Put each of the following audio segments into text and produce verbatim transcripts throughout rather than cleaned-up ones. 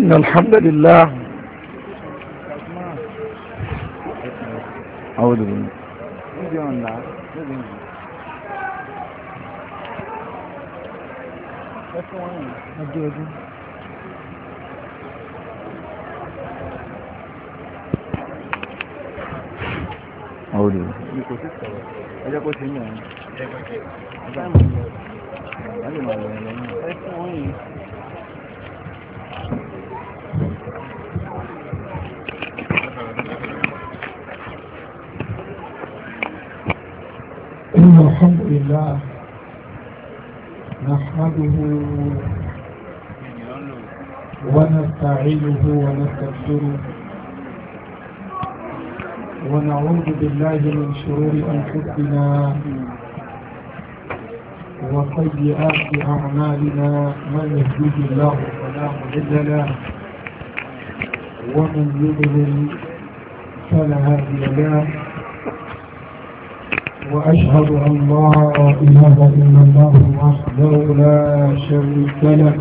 إن الحمد لله أعوذ بالله أعوذ إن الحمد لله نحمده ونستعينه ونستغفره ونعوذ بالله من شرور أنفسنا وسيئات أعمالنا من يهده الله فلا مضل له ومن يضلل فلا هادي له وأشهد أن لا إله إلا الله وحده لا شريك له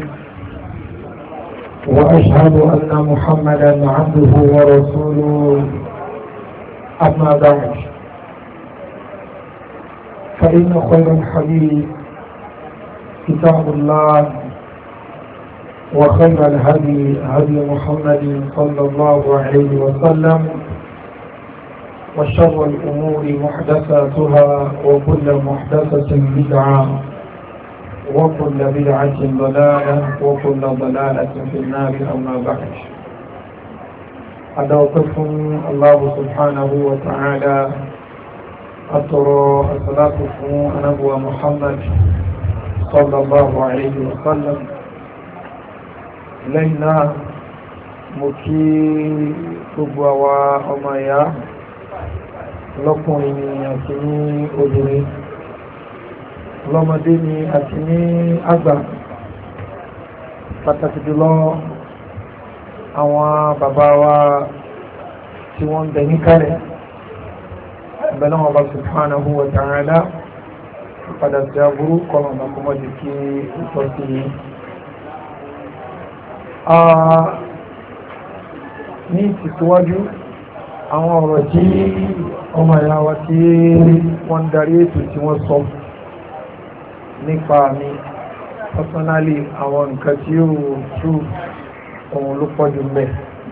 وأشهد أن محمدا عبده ورسوله أما بعد فإن خير الحديث كتاب الله وخير الهدي هدي محمد صلى الله عليه وسلم وشر الأمور محدثاتها وكل محدثة بدعة وكل بدعة ضلالة وكل ضلالة في النار أما بعد أدعوكم الله سبحانه وتعالى أترى صلاتكم نبوة محمد صلى الله عليه وسلم لنا مكي كبوة وأمياه lọ́kùnrin ni àti ní obìnrin lọ́mọdé ni àti ní àgbà pàtàkì jùlọ àwọn bàbá wa tí wọ́n ń bẹ ní kárẹ̀ ìbẹ̀lẹ̀ wọn bá subhanahu wa ta'ala padà sí aburú kọlọ̀ mọ́kànmọ́dé kí ó tọ́ sí ní ní ìtìsíwájú àwọn ọ̀rọ̀ tí ọmọ ìyá wa tí wọ́n darí ètò tí wọ́n sọ nípa mi personally àwọn nǹkan tí ó tú ohun ló pọ̀jù mẹ́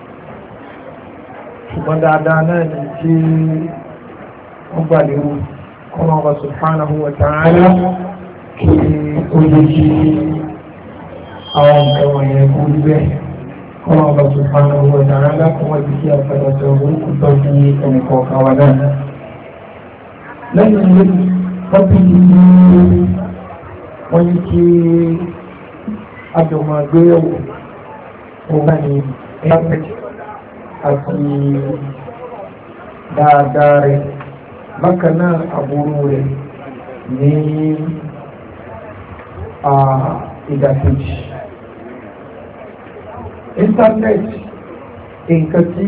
ṣùgbọ́n dáadáa náà ní tí wọ́n gbà lérò ọmọ ọba subhanahu wa ta'ala kí ó lè kí àwọn nǹkan wọ̀nyẹn kú bẹ́ẹ̀ ọmọ ọba subhanahu wa ta'ala kọ́ wọ́n ti kí àpẹẹrẹ orúkú tó fi ẹnìkan kan wà náà lẹ́yìn ilé tọ́pìkì ní wọ́n ní kí àjọmọ̀ àgbéyẹ̀wò ọgbà ní ẹgbẹ́ àti dáadáa rẹ̀ bákan náà àbúrú rẹ̀ ní ìdàkejì internet nǹkan tí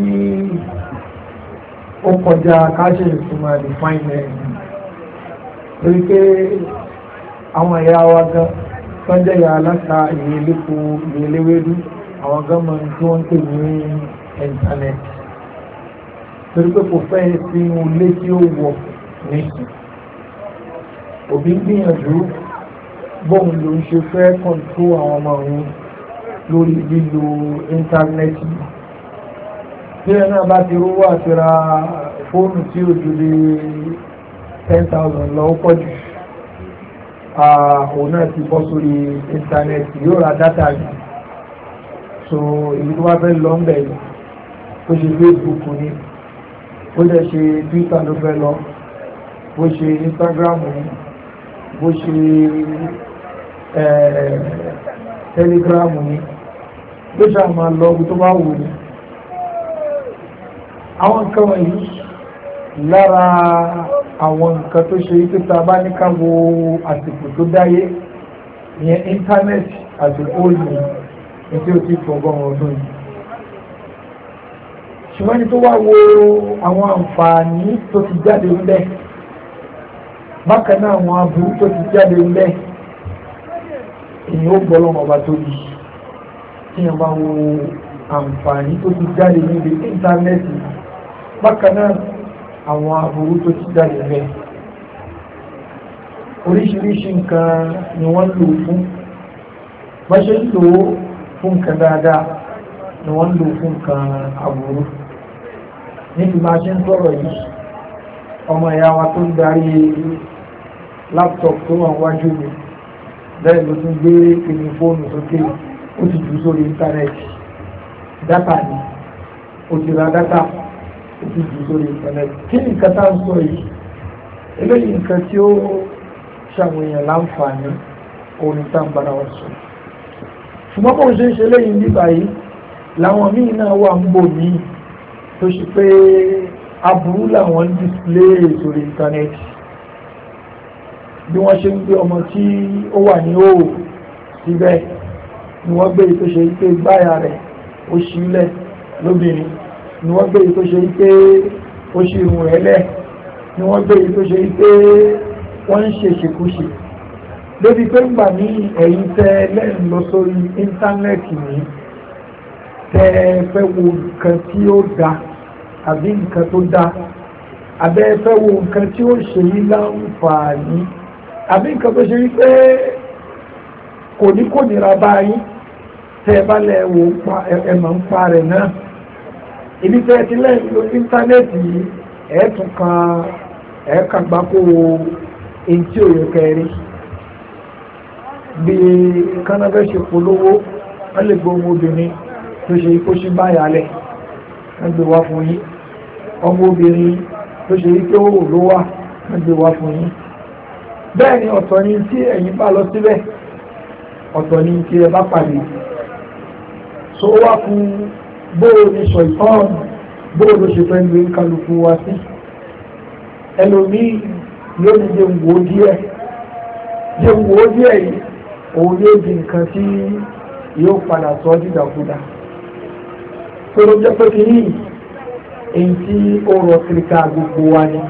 ó kọjá káṣẹ ìtumọ̀ define torí pé àwọn ẹ̀yà wa gan tó ń jẹ́ ìyá aláta ìyẹlẹ́kọ ìyẹlẹ́wẹ́dú àwọn gọ́ọ̀mọ̀ tí wọ́n ń pè ní internet torí pé kò fẹ́ sí ilé tí ó wọ̀ nìsín òbí gbìyànjú bóun ló ń ṣe fẹ́ kọ̀ǹtró àwọn ọmọ òun lórí lílo íńtánẹ́ẹ̀tì tí ẹ náà bá ti rówó àti ra fóònù tí ó ju lé ten thousand lọ ó pọ̀ jù òun náà ti bọ́ sórí íńtánẹ́ẹ̀tì yóò ra dátà jù so èyí tó wá fẹ́ lọ ń bẹ̀ ó ṣe Facebook ni ó dẹ̀ ṣe Twitter ló fẹ́ lọ bó ṣe Instagram ni bó ṣe Telegram ni ló ṣáà máa lọ ọgbù tó bá wù ní àwọn nǹkan wọ̀nyí lára àwọn nǹkan tó ṣe wípé tá a bá ní ká wo àsìkò tó dáyé ìyẹn íńtánẹ́ẹ̀tì àsìkò òní ní tí ó ti fọgbọ́n ọdún yìí ṣùgbọ́n ní tó wá wo àwọn àǹfààní tó ti jáde ńbẹ̀ bákan náà àwọn aburú tó ti jáde ńbẹ̀ èyí ó gbọ́ lọ́wọ́ ọba tó yìí tí yẹn bá wo àǹfààní tó ti jáde níbi íńtánẹ́ẹ̀tì bákan náà àwọn aburú tó ti jáde bẹ́ẹ̀ oríṣiríṣi nǹkan ni wọ́n lò fún bá ṣe ń lò fún nǹkan dáadáa ni wọ́n lò fún nǹkan aburú níbi máa ṣe ń sọ̀rọ̀ yìí ọmọ ìyá wa tó ń darí laptop tó wà wájú mi bẹ́ẹ̀ ló tún gbé kíní fóònù sókè ó ti jù sórí íńtánẹ́ẹ̀tì dátà ni ó ti ra dátà ó ti jù sórí íńtánẹ́ẹ̀tì kí ni nǹkan tá à ń sọ yìí eléyìí nǹkan tí ó ṣàwọn èèyàn láǹfààní orin tá à ń bára wọn sọ ṣùgbọ́n bó ń ṣe ń ṣe lẹ́yìn nígbà yìí làwọn míì náà wà ń bò míì tó ṣe pé aburú làwọn ń display sórí íńtánẹ́ẹ̀tì bí wọ́n ṣe ń gbé ọmọ tí ó wà ní òò síbẹ̀ ni wọ́n gbé tó ṣe pé gbáyà rẹ̀ ó ṣílẹ̀ lóbìnrin ni wọ́n gbé tó ṣe pé ó ṣí irun rẹ̀ lẹ̀ ni wọ́n gbé tó ṣe pé wọ́n ń ṣe ṣekúṣe débi pé ńgbà ní ẹ̀yìn tẹ́ lẹ́yìn lọ sórí íńtánẹ́ẹ̀tì ní tẹ́ fẹ́ wo nǹkan tí ó dá àbí nǹkan tó dá abẹ́ fẹ́ wo nǹkan tí ó ṣe yí láǹfààní àbí nǹkan tó ṣe wípé kò ní kò nira báyìí tẹ́ bá lẹ̀ wò ẹ̀mọ̀ ń pa rẹ̀ náà ibi tẹ́ ti lẹ́yìn lórí íńtánẹ́ẹ̀tì yìí ẹ̀ẹ́tún kan ẹ̀ẹ́kàgbákò èyí tí ò yẹ kẹrin bí kánábẹ́ ṣe polówó wọ́n lè gbọ́ ọmọbìnrin tó ṣe ikó sí báyàlẹ̀ wọ́n gbé wá fún yín ọmọbìnrin tó ṣe ikó wò ló wà wọ́n gbé wá fún yín bẹ́ẹ̀ ni ọ̀tọ̀ ni tí ẹ̀yin bá lọ síbẹ̀ ọ̀tọ̀ ni tí ẹ bá pàdé so wá fún bóò ní sọ ìtọ́n bóò ló ṣe fẹ́ gbé kálukú wá sí ẹlòmíì yóò ní jẹun wò díẹ̀ jẹun wò díẹ̀ yìí òun yóò di nǹkan tí yóò padà sọ dídàkudà tó ló jẹ́ pé kí ní èyí tí ó rọ kíríkà gbogbo wa ni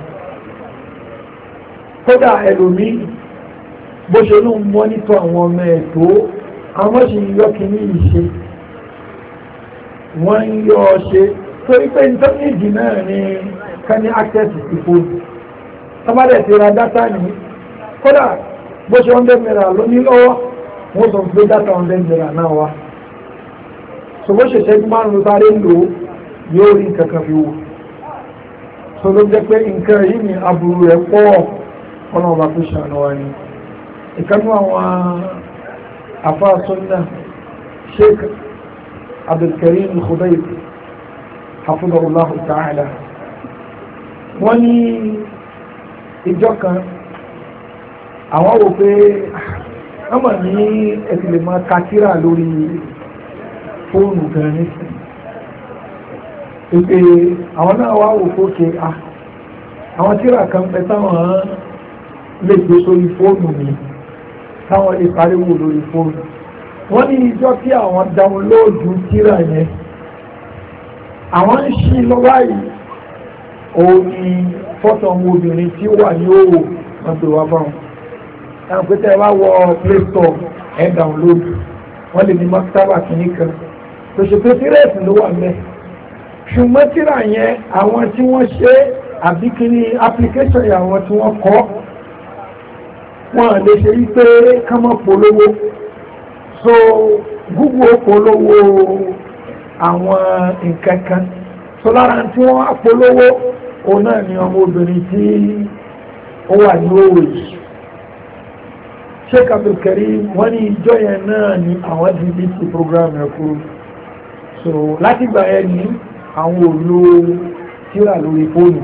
kódà ẹlòmíì bó ṣe ló ń mọ́nítọ̀ àwọn ọmọ ẹ̀ tó àwọn sì ń yọ kíní yìí ṣe wọ́n ń yọ ọ ṣe torí pé íńtánẹ́ẹ̀tì náà ni ká ní access sí fóònù tọ́bádẹ̀ ti ra dátà ní kódà bó ṣe one hundred naira ló ní lọ́wọ́ wọ́n sọ pé dátà one hundred naira náà wá so bó ṣe ṣẹ́jú márùn-ún sáré lò yóò rí nǹkan kan fi wò so ló jẹ́ pé nǹkan yìí ni aburú rẹ̀ pọ̀ ọ̀nà ọba tó ṣàánú wa ni ìkanú àwọn àfáà sunna Sheikh Abdulkarim Khudayb hafidhahullahu ta'ala wọ́n ní ìjọ kan àwọn wò pé ọmọ ní ẹ̀sìlẹ̀ máa kàtírà lórí fóònù gan nísìn ìpè àwọn náà wá wò fókè à àwọn tírà kan pẹ táwọn lè gbé sórí fóònù mi táwọn lè pariwo lórí fóònù wọ́n ní ìjọ tí àwọn dáúnlóòdù tírà yẹn àwọn ń ṣí lọ́wọ́ yìí òun ni fọ́tọ̀ ọmọ obìnrin tí ó wà ní òwò wọ́n pè wá fáwọn ẹ̀rùn pé tẹ́ wá wọ Play Store ẹ̀ download wọ́n lè ní maktaba kìíní kan tó ṣe pé tírẹ̀sì ló wà mẹ́ ṣùgbọ́n tírà yẹn àwọn tí wọ́n ṣe àbí kìíní application yẹn àwọn tí wọ́n kọ́ wọ́n lè ṣe rí pé ká má polówó so Google polówó àwọn nǹkan kan so lára tí wọ́n á polówó òun náà ni ọmọ obìnrin tí ó wà ní òwò yìí Sheikh Abdulkarim wọ́n ní ìjọ yẹn náà ni àwọn dìbí sí program ẹ̀ kúrò so láti gbà yẹn ní àwọn òlò tíra lórí fóònù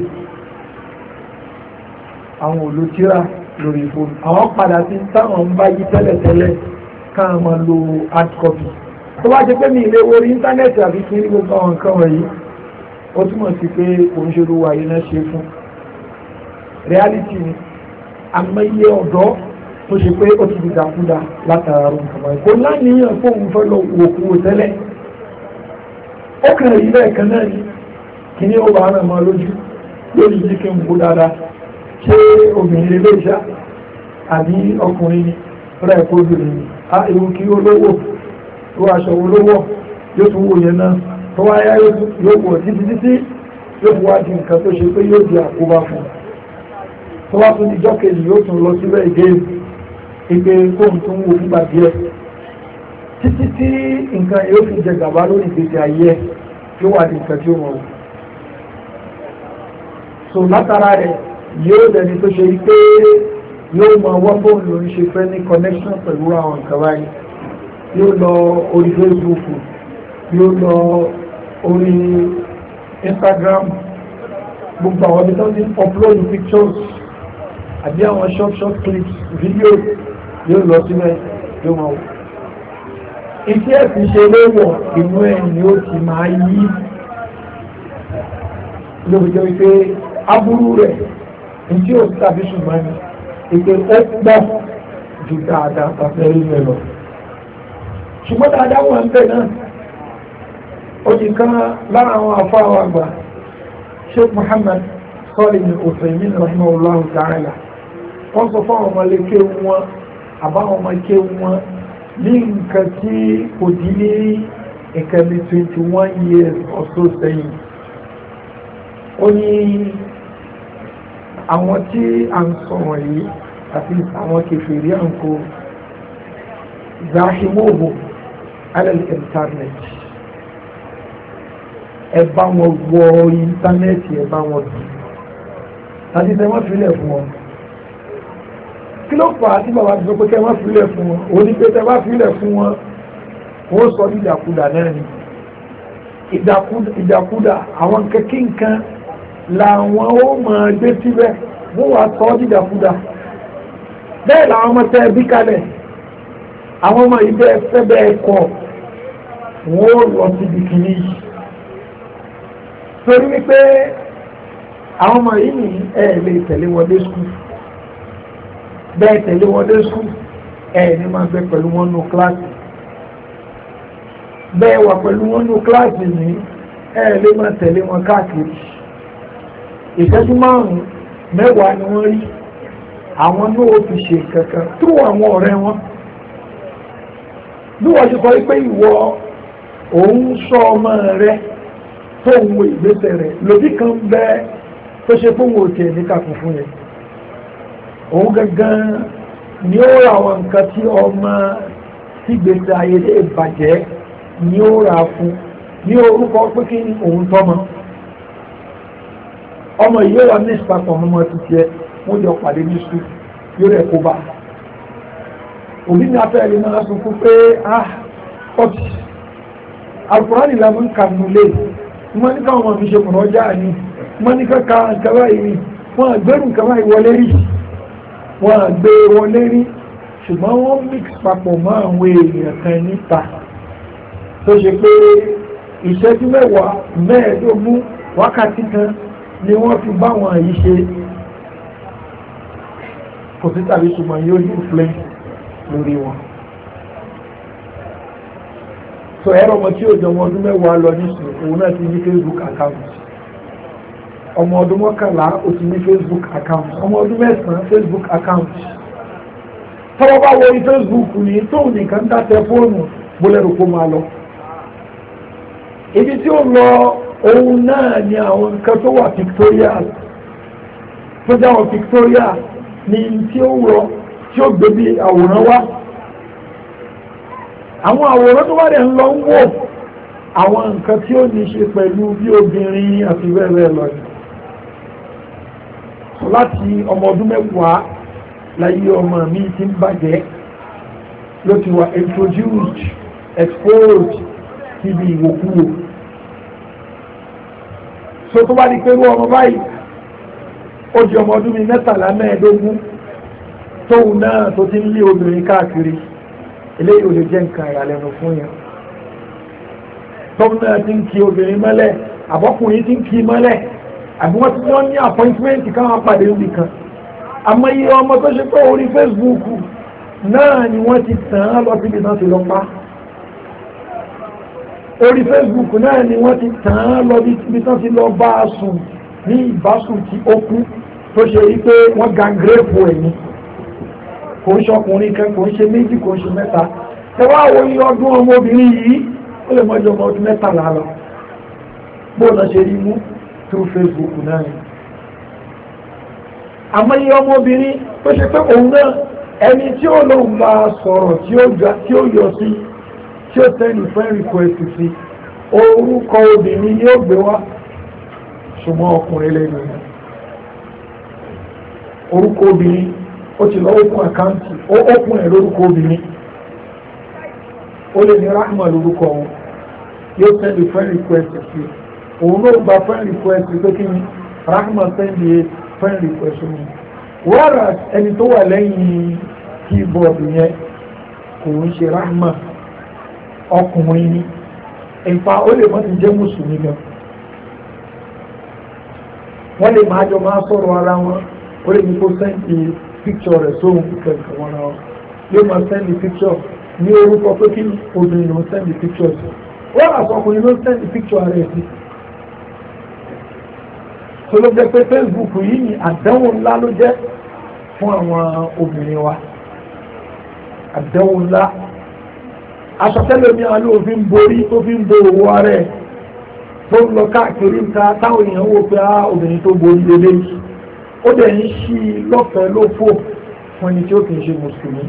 àwọn òlò tíra lórí fóònù àwọn padà sí táwọn ń bá yí tẹ́lẹ̀tẹ́lẹ̀ káà máa lo hard copy tó bá jẹ́ pé mi ilé orí íńtánẹ́ẹ̀tì àbí kí ní gbogbo àwọn nǹkan wọ̀nyí ó túmọ̀ sí pé òun ṣe olúwa yìí náà ṣe fún reality ni àmọ́ iye ọ̀dọ́ tó ṣe pé ó ti dìdàkúdà látara ọ̀run kàmọ́ ẹ̀kọ́ láníyàn fóun fẹ́ lọ òkú tẹ́lẹ̀ ó kàn rí bẹ́ẹ̀ kan náà ni kí ní ó bá rán mọ́ lójú lórí jí kí n kó dáadáa ṣé obìnrin lè ṣá àbí ọkùnrin ni rẹ̀ kó obìnrin ni a ewu kí olówó ó aṣọ olówó yóò tún wò yẹn náà tó wáyá yóò wọ̀ títí títí yóò fi wá di nǹkan tó ṣe pé yóò di àkóbá fún tó wá tún ìjọ́ kejì yóò tún lọ síbẹ̀ ìgéyìí ìpè kóhùn tó ń wo fúgbà díẹ̀ títí tí nǹkan yóò fi jẹ gàba lórí ìgbésí ayé yóò wà ní nǹkan tí ó mọ̀ wò. so látara rẹ̀ yóò dẹni tó ṣe pé yóò mọ wọ́n bóun ló ń ṣe fẹ́ ní connection pẹ̀lú àwọn nǹkan báyìí yóò lọ orí Facebook yóò lọ orí Instagram gbogbo àwọn ibi tó ń upload pictures àbí àwọn short short clips videos yóò lọ síbẹ̀ yóò máa wò. Iṣẹ́ ẹ̀sìn ṣe léwọ̀ inú ẹ̀ ni ó ti máa yí lóbi jẹ́ wípé aburú rẹ̀ tí ó tàbí ṣùgbọ́n ni ìpè ó pọ̀ ju dáadáa tàbí rí rẹ̀ lọ. Ṣùgbọ́n dáadáa wọn ń bẹ̀ náà ó ti kán lára àwọn afáwọn àgbà Sheikh Muhammad Salih Al-Uthaymin rahimahullahu ta'ala wọ́n sọ fún àwọn ọmọléke wọn àbáwọn ọmọléke wọn ní nǹkan tí kò dín ní nǹkan bí twenty one years or so sẹ́yìn ó ní àwọn tí a ń sọ̀rọ̀ yìí àti àwọn kèfèrí à ń kó zahimuhu ala al-internet ẹ bá wọn wọ íńtánẹ́ẹ̀tì ẹ bá wọn dùn àti tẹ wọ́n filẹ̀ fún wọn kí ló fà á tí bàbá ti sọ pé kẹ wọ́n filẹ̀ fún wọn òní pé tẹ bá filẹ̀ fún wọn wọ́n sọ ní ìdàkudà náà ni ìdàkudà àwọn kẹ́kí nǹkan làwọn ó máa gbé síbẹ̀ wọ́n wá sọ ní ìdàkudà bẹ́ẹ̀ làwọn ọmọ tẹ bí kalẹ̀ àwọn ọmọ yìí bẹ́ẹ̀ fẹ́ bẹ́ẹ̀ kọ́ wọ́n lọ síbi kìíní yìí torí wípé àwọn ọmọ yìí ní ẹ̀ lè tẹ̀lé wọn dé skul bẹ́ẹ̀ tẹ̀lé wọn dé skul ẹ̀ ní máa bẹ pẹ̀lú wọn nù kíláàsì bẹ́ẹ̀ wà pẹ̀lú wọn nù kíláàsì ní ẹ̀ lè máa tẹ̀lé wọn káàkiri ìṣẹ́jú márùn-ún mẹ́wàá ni wọ́n rí àwọn náà fi ṣe kankan tó àwọn ọ̀rẹ́ wọn bí wọ́n ṣe sọ pé ìwọ òun sọ ọmọ rẹ tó ń wo ìgbésẹ̀ rẹ̀ lòdì kan bẹ́ tó ṣe fún wo tiẹ̀ ní kàkùn fún yẹn òun gangan ni ó ra àwọn nǹkan tí ọmọ tí gbèsè ayé lè bàjẹ́ ni ó ra fún ní orúkọ pé kí ni òun tọ́mọ ọmọ yìí yóò wá ní ìsìpapọ̀ ọmọ títí ẹ wọ́n jọ pàdé ní sùn yóò rẹ̀ kó bá òbí ní afẹ́rẹ́ máa sọ fún pé ah ọtí Al-Qur'ani làwọn ń kà nulẹ̀ wọ́n ní káwọn ọmọ mi ṣe kùnà ọjà ní wọ́n ní ká ka nǹkan báyìí ni wọ́n àgbẹ̀rù nǹkan báyìí wọlé rí wọ́n àgbẹ̀ wọlé rí ṣùgbọ́n wọ́n mix papọ̀ mọ́ àwọn èèyàn kan níta tó ṣe pé ìṣẹ́jú mẹ́wàá mẹ́ẹ̀ẹ́dógún wákàtí kan ni wọ́n fi bá wọn yìí ṣe kò sí tàbí ṣùgbọ́n yóò ní influence lórí wọn. so ẹ̀rọ ọmọ tí ó jọ ọmọ ọdún mẹ́wàá lọ nísìnyí òun náà ti ní Facebook account ọmọ ọdún mọ́kànlá ó ti ní Facebook account ọmọ ọdún mẹ́sàn-án Facebook account tọ́wọ́ bá wọ Facebook ní tóun nìkan dá tẹ fóònù bólẹ́rù kó máa lọ ibi tí ó lọ òun náà ni àwọn nǹkan tó wà pictorial tó jẹ́ àwọn pictorial ní tí ó rọ tí ó gbé bí àwòrán wá àwọn àwòrán tó wà rẹ̀ ń lọ ń wò àwọn nǹkan tí ó ní ṣe pẹ̀lú bí obìnrin àti bẹ́ẹ̀ lọ láti ọmọ ọdún mẹ́wàá láyé ọmọ mi ti ń bàjẹ́ ló ti wà introduced exposed síbi ìwòkúwò so tó bá di pé wọ́n ọmọ báyìí ó di ọmọ ọdún mi mẹ́tàlá mẹ́ẹ̀ẹ́dógún tóun náà tó ti ń lé obìnrin káàkiri eléyìí ò lè jẹ́ nǹkan ìyàlẹ́nu fún yẹn tóun náà ti ń kí obìnrin mọ́lẹ̀ àbọ́kùnrin ti ń kí mọ́lẹ̀ àbí wọ́n ti wọ́n ní appointment káwọn pàdé níbi kan àmọ́ iye ọmọ tó ṣe pé orí Facebook náà ni wọ́n ti tàn án lọ síbi náà ti lọ pa orí Facebook náà ni wọ́n ti tàn án lọ síbi náà ti lọ bá a sùn ní ìbásùn tí ó kú tó ṣe rí pé wọ́n gangrèpù ẹ̀yìn kò ń ṣọkùnrin kan kò ń ṣe méjì kò ń ṣe mẹ́ta ẹ wá wo iye ọdún ọmọbìnrin yìí ó lè mọ́jọ ọmọ ọdún mẹ́tàlá lọ bóòlá ṣe rí mú through Facebook náà ni àmọ́ iye ọmọbìnrin tó ṣe pé òun náà ẹni tí ó lóun bá sọ̀rọ̀ tí ó yọ sí tí ó tẹ́lì friend request sí orúkọ obìnrin yóò gbé wá ṣùgbọ́n ọkùnrin lẹ́nu orúkọ obìnrin ó ti lọ open àkáǹtì ó open ẹ̀ lórúkọ obìnrin ó lè ní Rahma lórúkọ wọn yóò tẹ́lì friend request sí òun náà gba friend request pé kí ni Rahma tẹ́lì friend request mi whereas ẹni tó wà lẹ́yìn keyboard yẹn kò ń ṣe Rahma ọkùnrin ni ìfà ó lè mọ́ ti jẹ́ mùsùlùmí gan wọ́n lè máa jọ máa sọ̀rọ̀ ara wọn ó lè ní kó sẹ́ǹdì picture rẹ̀ sóhun kẹ̀kẹ́ wọn náà yóò máa sẹ́ǹdì picture ní orúkọ pé kí obìnrin ló sẹ́ǹdì picture sí wọ́n àti ọkùnrin ló sẹ́ǹdì picture rẹ̀ sí tó ló jẹ́ pé Facebook yìí ni àdánwò ńlá ló jẹ́ fún àwọn obìnrin wa àdánwò ńlá aṣọ́tẹ́lẹ̀ mi àlọ́ òfin borí tó fi ń bo owó rẹ̀ tó ń lọ káàkiri ń ta táwọn èèyàn wò pé á obìnrin tó borí lélẹ́ yìí ó dẹ̀ ń ṣí lọ́fẹ̀ẹ́ lófò fún ẹni tí ó kì í ṣe mùsùlùmí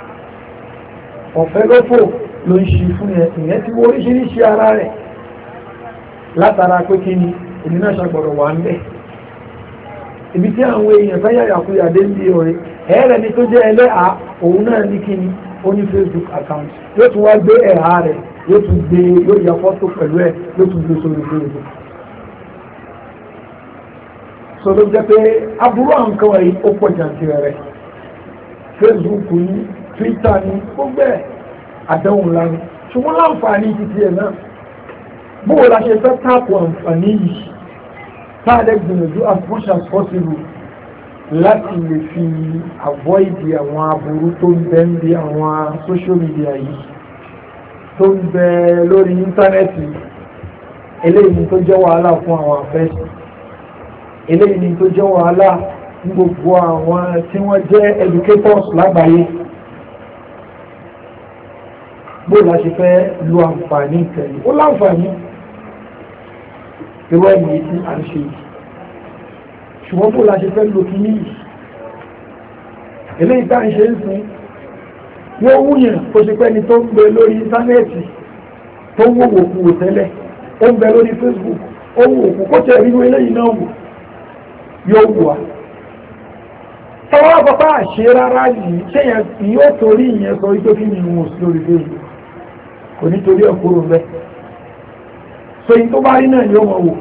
ọ̀fẹ́ lófò ló ń ṣí fún ẹ ìyẹn tí wọ́n oríṣiríṣi ara rẹ̀ látara pé kí ni èmi náà ṣàgbọ̀rọ̀ wà ń bẹ̀ ibi tí àwọn èèyàn fẹ́ yàyàkuyà dé ń bí ọ̀rẹ́ ẹ̀ẹ́rẹ̀ ni tó jẹ́ ẹlẹ́à òun náà ní kí ni ó ní Facebook account yóò tún wá gbé ẹ̀há rẹ̀ yóò tún gbé yóò ya fọ́tò pẹ̀lú ẹ̀ yóò tún gbé sórí Facebook so ló jẹ́ pé aburú àwọn kan wọ̀nyí ó pọ̀ jàǹtìrẹ rẹ̀ Facebook ní Twitter ní gbogbo ẹ̀ àdéhùn ńlá ni ṣùgbọ́n láǹfààní títí ẹ̀ náà bóò la ṣe fẹ́ táàpù àǹfààní yìí táàdẹ́ gbìyànjú as much as possible láti lè fi avoid àwọn aburú tó ń bẹ ń bí àwọn social media yìí tó ń bẹ lórí íńtánẹ́ẹ̀tì eléyìí tó jẹ́ wàhálà fún àwọn afẹ́sì eléyìí tó jẹ́ wàhálà fún gbogbo àwọn tí wọ́n jẹ́ educators lágbàáyé bóò la ṣe fẹ́ lo àǹfààní ìtẹ̀lé ó láǹfààní irú ẹ̀mí tí a ń ṣe yìí ṣùgbọ́n bó la ṣe fẹ́ lò kí ní yìí eléyìí tá ń ṣe ń sin wọ́n wúyàn tó ṣe pẹ́ni tó ń bẹ lórí íńtánẹ́ẹ̀tì tó ń wòwò kú wò tẹ́lẹ̀ ó ń bẹ lórí Facebook ó ń wò kú kó tẹ̀ rí eléyìí náà wò yóò wù wá tọ́wọ́ àpapá àṣẹ rárá yìí ṣéyàn yóò torí ìyẹn sọ wípé kí ni wọ́n sí lórí Facebook kò nítorí ọkùnrin bẹ́ẹ̀ so yìí tó bá rí náà ni ó mọ̀ wò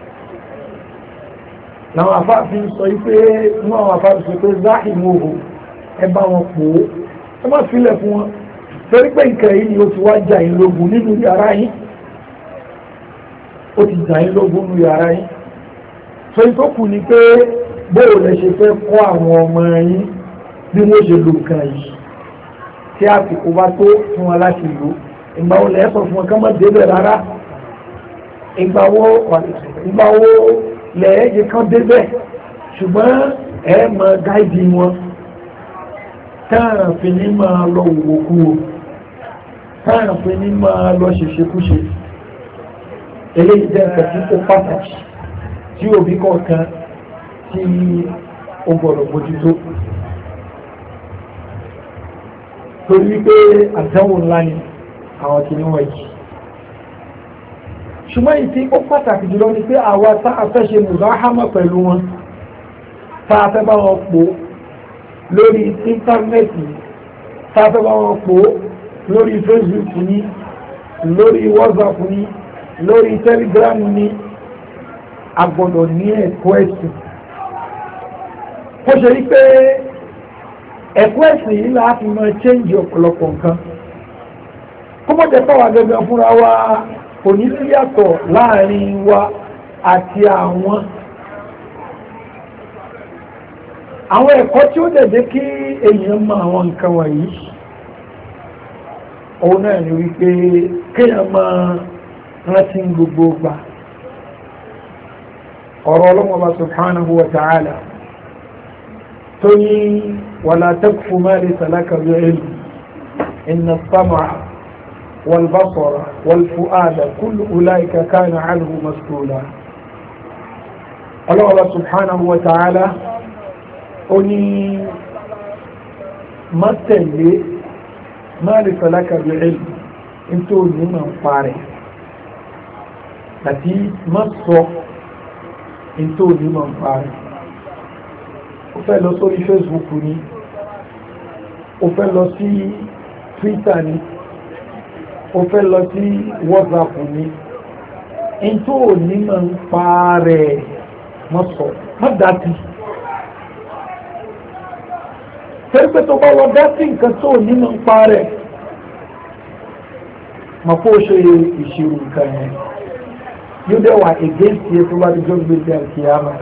làwọn afáàfin sọ wípé inú àwọn afáàfin sọ pé záhìmù òhò ẹ bá wọn pò ó ẹ má filẹ̀ fún wọn torí pé nǹkan yìí ni ó ti wá jà yín lógun nínú yàrá yín ó ti jà yín lógun nínú yàrá yín so yìí tó kù ni pé bóò lẹ ṣe fẹ́ kọ́ àwọn ọmọ yín bí wọ́n ṣe lo nǹkan yìí tí àsìkò bá tó fún wọn láti lò ìgbà wo lẹ sọ fún wọn ká má débẹ̀ rárá ìgbà wo ìgbà wo lẹ́ẹ̀yẹ kan débẹ̀ ṣùgbọ́n ẹ mọ gáìdì wọn táàrà fi ní máa lọ òwòkú o táàrà fi ní máa lọ ṣèṣekúṣe eléyìí jẹ́ nǹkan tí ó pàtàkì tí òbí kọ̀ọ̀kan tí ó gbọ́dọ̀ bójútó torí pé àdánwò ńlá ni àwọn kìíní wọ̀nyí ṣùgbọ́n ìtí ó pàtàkì jùlọ ni pé àwa tá a fẹ́ ṣe mùzáhámà pẹ̀lú wọn tá a fẹ́ bá wọn pò lórí íńtánẹ́ẹ̀tì tá a fẹ́ bá wọn pò lórí Facebook ní lórí WhatsApp ní lórí Telegram ní a gbọ́dọ̀ ní ẹ̀kọ́ ẹ̀sìn ó ṣe rí pé ẹ̀kọ́ ẹ̀sìn yìí láti máa change ọ̀pọ̀lọpọ̀ nǹkan kọ́mọ̀tẹ́ pàwọ́ gẹ́gẹ́ fúnra wa kò ní sí yàtọ̀ láàrin wa àti àwọn àwọn ẹ̀kọ́ tí ó dẹ̀dẹ̀ kí èèyàn mọ àwọn nǹkan wọ̀nyí òun náà ni wípé kéèyàn máa rántí gbogbo gbà ọ̀rọ̀ ọlọ́mọba subhanahu wa ta'ala tó ní wala taqfu ma laysa laka bihi ilm inna as-sam'a والبصر والفؤاد كل أولئك كان عنه مسؤولا. الله سبحانه وتعالى أني ما تلي ما ليس لك بعلم انتو لمن فارغ التي ما صف انتو لمن فارغ وفي لو سوري فيسبوك ني وفي لو سي تويتر ني وفي لو سي واتساب ني انتو لمن فارغ ما صف ما داتي tẹ́lifẹ̀ tó bá wọ dátì nǹkan tó nínú ń pa rẹ̀ ma kó ṣe ìṣirò nǹkan yẹn yóò dẹ̀ wà against yẹ tó bá di jọ́ gbé jẹ́ àkíyàmá.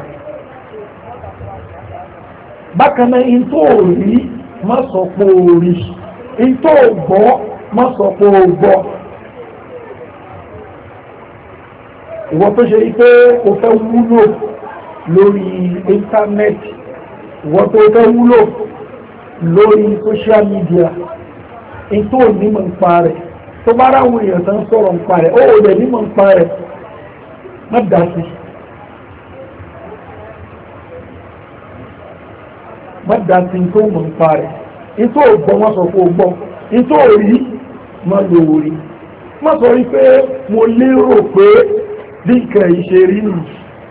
bákan náà in tó rí má sọ pé o rí in tó gbọ́ má sọ pé o gbọ́. ìwọ tó ṣe wípé o fẹ́ wúlò lórí íńtánẹ́ẹ̀tì ìwọ tó fẹ́ wúlò lórí social media in tó nímọ̀ ń pa rẹ̀ tó bá ráwọn èèyàn tán sọ̀rọ̀ ń pa rẹ̀ ó rẹ̀ nímọ̀ ń pa rẹ̀ má dásí má dásí in tó mọ̀ ń pa rẹ̀ in tó gbọ́ wọ́n sọ fún ọgbọ́ in tó rí má lò rí má sọ rí pé mo lérò pé bí nǹkan yìí ṣe rí nù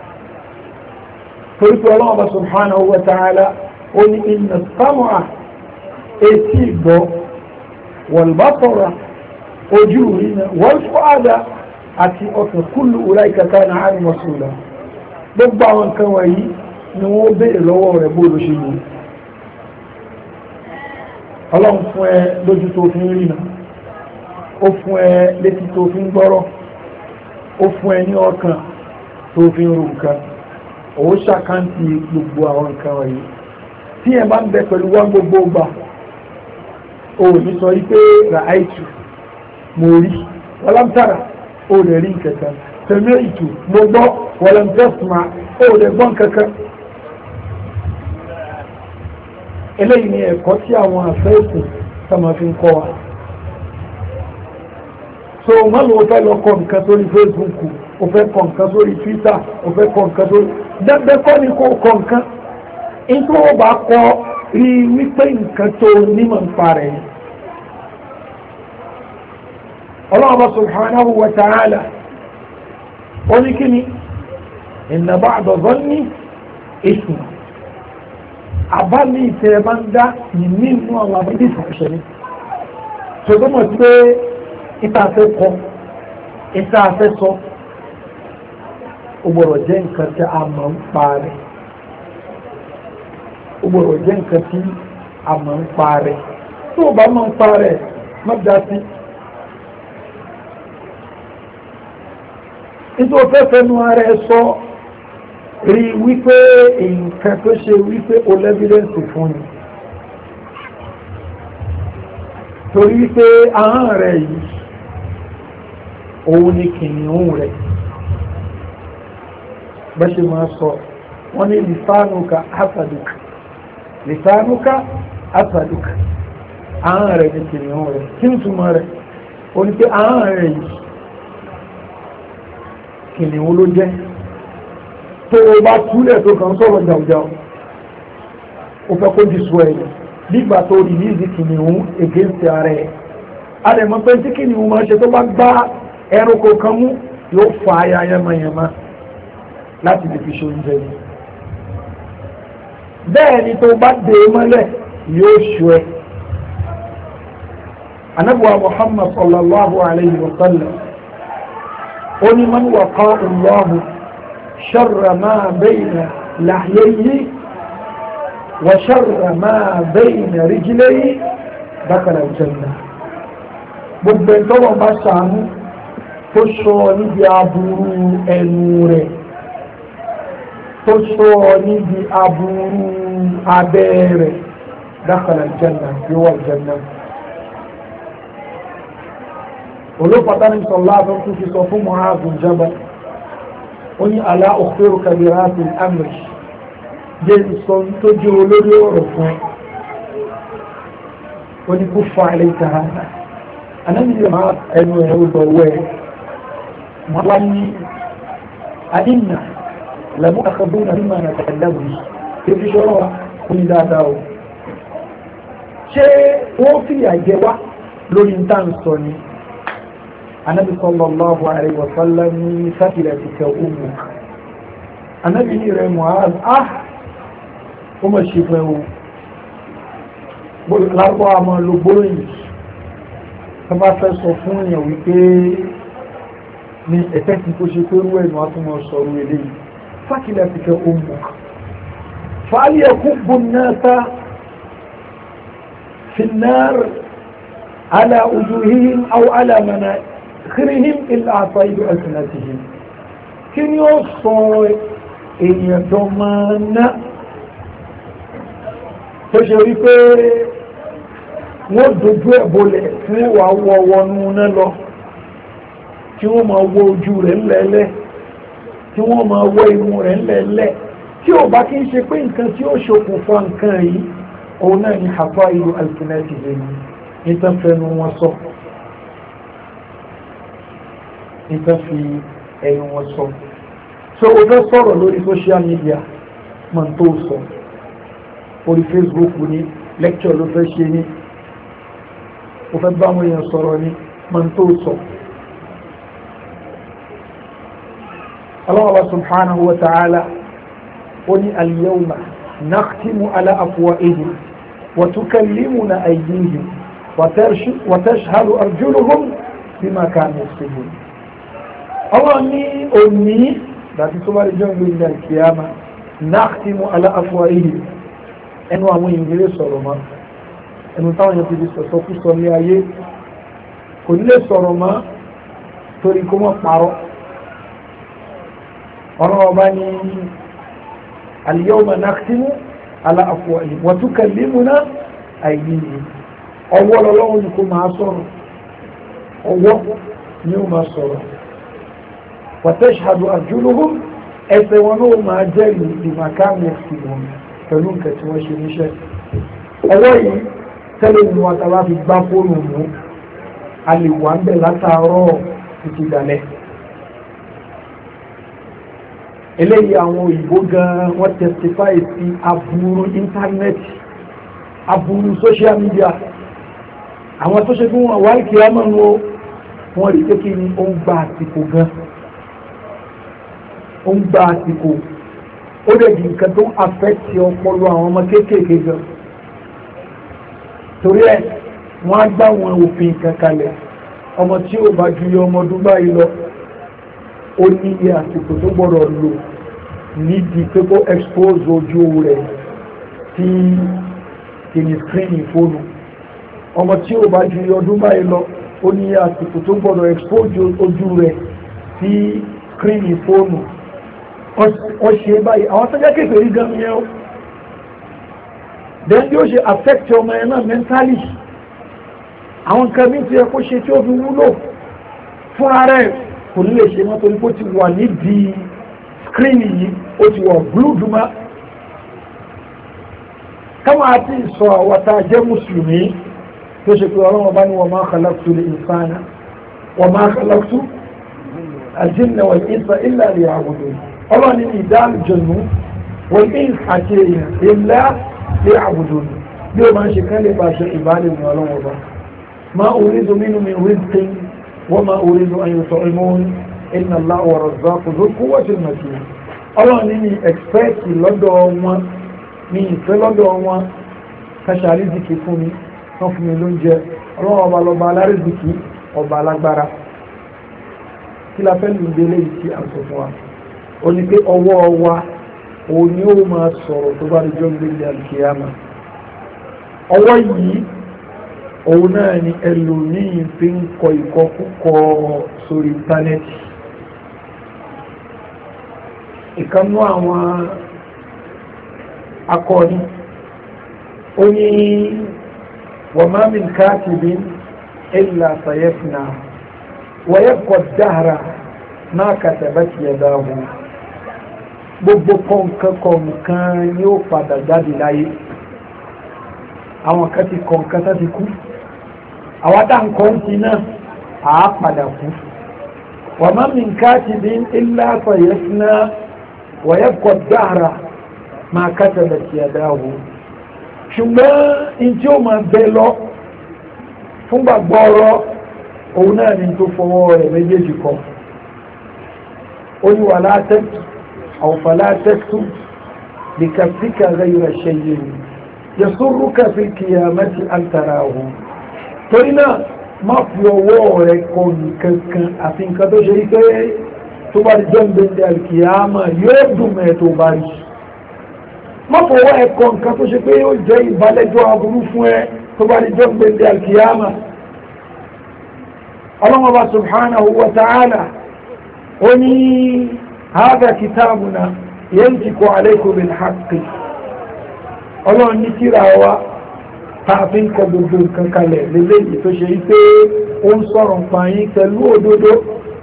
torí pé Allah subhanahu wa ta'ala ó ní inna as-sam'a etí ìgbọ́ wal-basara ojú ìrìnà wal-fu'ada àti ọkàn kullu ulaika kana 'anhu mas'ula gbogbo àwọn nǹkan wọ̀nyí ni wọ́n béèrè lọ́wọ́ rẹ̀ bó ló ṣe yìí. ọlọ́run fún ẹ lójú tó fi ń rìnà ó fún ẹ létí tó fi ń gbọ́rọ̀ ó fún ẹ ní ọkàn tó fi ń ro nǹkan ó ṣàkáǹtì gbogbo àwọn nǹkan wọ̀nyí tí ẹ bá ń bẹ pẹ̀lú wọn gbogbo gbà o ní sọ wípé ra'aitu mo rí walamtara o lè rí kankan sami'tu mo gbọ́ walam tasma o lè gbọ́ kankan. eléyìí ni ẹ̀kọ́ tí àwọn àfẹ́sùn sọmọ fi ń kọ́ wa. so wọ́n lọ fẹ́ lọ kọ nǹkan sórí Facebook o fẹ́ kọ nǹkan sórí Twitter o fẹ́ kọ nǹkan sórí dẹ́gbẹ́ kọ́ ni kò kọ nǹkan nítorí wọ́n bá kọ́ rí wípé nǹkan tó nímọ̀ ń parẹ́ Allah subhanahu wa ta'ala ó ní kí ni inna ba'da dhanni ism àbá ní ìtẹ́ bá ń dá ìmí inú àwọn abẹ́lé ìfọ̀ṣẹ́ ní ṣùgbọ́n mọ̀ sí pé ìtàfẹ́ kọ ìtàfẹ́ sọ ó gbọ́dọ̀ jẹ́ nǹkan tí a mọ̀ ń parẹ́ ó gbọ́dọ̀ jẹ́ nǹkan tí a mọ̀ ń pa rẹ̀ tó o bá mọ̀ ń pa rẹ̀ má dá sí. nítorí fẹ́ fẹ́nu ara ẹ sọ rí wípé nǹkan tó ṣe wípé o lẹ́bídẹ́ǹsì fún ni torí wípé ahọ́n rẹ̀ yìí òun ni kìnìún rẹ̀ bá ṣe máa sọ wọ́n ní lisanuka hasaduka lisanuka asaduka ahọ́n rẹ̀ ní kìnìún rẹ̀ kí n túmọ̀ rẹ̀ o ní pé ahọ́n rẹ̀ yìí kìnìún ló jẹ́ tó o bá túlẹ̀ tó kàn sọ̀rọ̀ jàùjàù o fẹ́ kó jùsù ẹ̀ nígbà tó rí ní ìdí kìnìún against ààrẹ adẹ̀mọ́ pé tí kìnìún máa ṣe tó bá gbá ẹranko kan mú yóò fa aya yamayama láti lè fi ṣe oúnjẹ ni bẹ́ẹ̀ ni tó bá dé mọ́lẹ̀ yóò ṣù ẹ́. anabuwa Muhammad sallallahu alayhi wa sallam ó ní man waqa Allahu sharra ma bayna lahyayhi wa sharra ma bayna rijlayhi dakhala al-jannah. gbogbo ẹni tọ́wọ́ bá ṣàánú tó sọ níbi aburú ẹnu rẹ̀ tó sọ níbi aburú abẹ́ rẹ̀ dakhala al-jannah yóò wà al-jannah. olóòpàtà ní sọ̀lá tó tún fi sọ fún Mu'adh bin Jabal ó ní alá ukhbiruka bi ra'sil amr jẹ́ ìsọ tó jẹ́ olórí ọ̀rọ̀ fún ẹ ó ní kuffa alayka hadha anábì yóò máa ẹnu ẹ̀ ó dọ̀wọ́ ẹ̀ wọ́n wá ní adínà lẹ́mú akadúnà ní màá nàkà ẹ̀dàbù yìí tí ó fi ṣọ́rọ̀ wa kún ní dáadáa o ṣé wọ́n fìyà jẹ wá lórí ń tàn sọ ni anábì sallallahu alaihi wa sallam ní sákìlẹ̀ ti kẹ ọmọ anábì ní rẹ̀ Mu'adh ah ó mọ̀ ṣe fẹ́ o lápò àmọ́ ló gbóyìn tó bá fẹ́ sọ fún èèyàn wípé ní ẹ̀fẹ́ tí kó ṣe pé rú ẹ̀nù àtúmọ̀ sọ̀rọ̀ èdè yìí sákìlẹ̀ ti kẹ ọmọ fàálì ẹ̀kún gbónáta fi náà على وجوههم أو على مناخرهم إلا عصائب ألسنتهم كن يوصل إن يدومانا تشعري pé wọ́n dojú ẹ̀ bolẹ̀ fún wà wọ wọnú náà lọ tí wọ́n máa wọ ojú rẹ̀ ńlẹ̀ẹ́lẹ̀ tí wọ́n máa wọ imú rẹ̀ ńlẹ̀ẹ́lẹ̀ tí ò bá kí ń ṣe pé nǹkan tí ó ṣokùnfà nǹkan yìí òun náà ni hasaidu alsinatihim ìtànfẹ́nu wọn sọ ìtànfi ẹnu wọn sọ so o fẹ́ sọ̀rọ̀ lórí social media mọ̀ tó sọ orí Facebook ní lecture ló fẹ́ ṣe ní o fẹ́ bá wọn èèyàn sọ̀rọ̀ ní mọ̀ tó sọ Allah subhanahu wa ta'ala ó ní al-yawma nakhtimu ala afwahihim wa tukallimuna aydihim وتشهد أرجلهم بما كانوا يكسبون الله ني أمي ذاتي سوى الجنة إلى القيامة نختم على أفواههم ẹnu àwọn ìgbèrè sọ̀rọ̀ ma ẹnu táwọn yẹn ti di sọ̀sọ̀ kú sọ ní ayé kò nílé sọ̀rọ̀ ma torí kó mọ́ parọ́ ọ̀rọ̀ ọba ní al-yawma nakhtimu ala afwahihim wa tukallimuna aydihim ọwọ́ lọ́wọ́ ní kó máa sọ̀rọ̀ ọwọ́ ní ó máa sọ̀rọ̀ wa tashhadu arjuluhum ẹsẹ̀ wọn náà máa jẹ́ ìdìmàkámi ẹ̀sìn wọn pẹ̀lú nǹkan tí wọ́n ṣe níṣẹ́ ọwọ́ yìí tẹ́lẹ̀ nínú wa tàbá fi gbá fóònù mú a lè wà ń bẹ̀ látàárọ̀ títí dalẹ́ eléyìí àwọn òyìnbó gan wọ́n testify sí aburú íńtánẹ́ẹ̀tì aburú social media àwọn tó ṣe fún wọn wá ìkìlá mọ́ wọn wọ́n rí pé kí ni ó ń gba àsìkò gan ó ń gba àsìkò ó lè di nǹkan tó ń affect ọpọlọ àwọn ọmọ kéékèèké gan torí ẹ̀ wọ́n á gbá wọn òfin kan kalẹ̀ ọmọ tí ó bá ju ọmọ ọdún báyìí lọ ó ní iye àsìkò tó gbọ́dọ̀ lò nídìí pé kó expose ojú rẹ̀ sí kìíní screen fóònù ọmọ tí ó bá ju ọdún báyìí lọ ó ní iye àsìkò tó gbọ́dọ̀ expose ojú rẹ̀ sí screen fóònù wọ́n ṣe báyìí àwọn tó jẹ́ kékeré gan yẹn ó then bí ó ṣe affect ọmọ ẹ̀ náà mentally àwọn nǹkan bí tí ẹ kó ṣe tí ó fi wúlò fúnra rẹ̀ kò ní lè ṣe mọ́ torí kó ti wà nídìí screen yìí ó ti wà glued mọ́ káwọn àti ìsọ àwọn tá a jẹ́ mùsùlùmí tó ṣe pé ọlọ́wọ́ bá ní wa ma khalaqtu al-insana wa ma khalaqtu al-jinna wal-insa illa liya'budun ọlọ́run ní ìdáàlùjọ̀nù wọ́n ní àti èèyàn ilẹ̀ lè àbùdó bí ó máa ń ṣe kán lè bá ṣe ìbálẹ̀ ní ọlọ́run ọba ma uridu minhum min rizqin wa ma uridu an yut'imun inna Allaha huwa ar-razzaqu dhul quwwati al-matin ọlọ́run ní ní ẹ̀xpẹ́ẹ̀tì lọ́dọ̀ wọn ní ìfẹ́ lọ́dọ̀ wọn káṣà rízìkì fún mi wọ́n fún mi lóúnjẹ ọlọ́run ọba lọ́ba alárízìkì ọba alágbára kí la fẹ́ lù délé yìí tí a sọ fún wa ó ní pé ọwọ́ wa òun ni ó máa sọ̀rọ̀ tó bá rí jọ́ gbélé alkiyama ọwọ́ yìí òun náà ni ẹlòmíì fi ń kọ ìkọkúkọ sórí íńtánẹ́ẹ̀tì ìkanú àwọn akọni ó ní wa ma min katibin illa sayafna wa yabqa ad-dahra ma katabat yadahu gbogbo kọ̀ǹkan kọ̀ǹkan ni ó padà jáde láyé àwọn kan ti kọ̀ǹkan tó ti kú àwọn tá nǹkan ti náà àá padà kú wa ma min katibin illa sayafna wa yabqa ad-dahra ma katabat yadahu ṣùgbọ́n in tí ó máa bẹ lọ fún gbàgbọ́rọ̀ òun náà ni tó fọwọ́ rẹ̀ méjèèjì kọ ó ní wala taktub aw fala taktub bikaffika ghayra shay'in yasurruka fil qiyamati an tarahu torí náà má fi ọwọ́ rẹ̀ kọ nǹkan kan àfi nǹkan tó ṣe pé tó bá di jọ́ gbẹ̀ndẹ̀ alkiyama yóò dùn mẹ́ tó bá rí má fọwọ́ ẹ̀ kọ nǹkan tó ṣe pé yóò jẹ́ ìbálẹ́jọ́ aburú fún ẹ tó bá di jọ́ gbẹ̀ndẹ̀ alkiyama Allah subhanahu wa ta'ala ó ní hadha kitabuna yantiqu alaykum bil haqqi ọlọ́run ní tírà wa tààfin kọ gbogbo nǹkan kalẹ̀ lélẹ́yìí tó ṣe wípé ó ń sọ̀rọ̀ nǹkan yín pẹ̀lú òdodo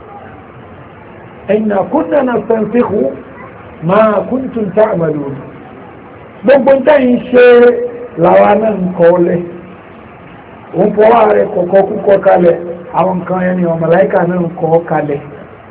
inna kunna nastansikhu ma kuntum ta'malun gbogbo tẹ́yìn ṣe làwa náà ń kọ́ lẹ̀ ó ń fọwọ́ rẹ̀ kọ̀kọ́ kúkọ́ kalẹ̀ àwọn nǹkan ẹni ọmọláìkà náà ń kọ́ kalẹ̀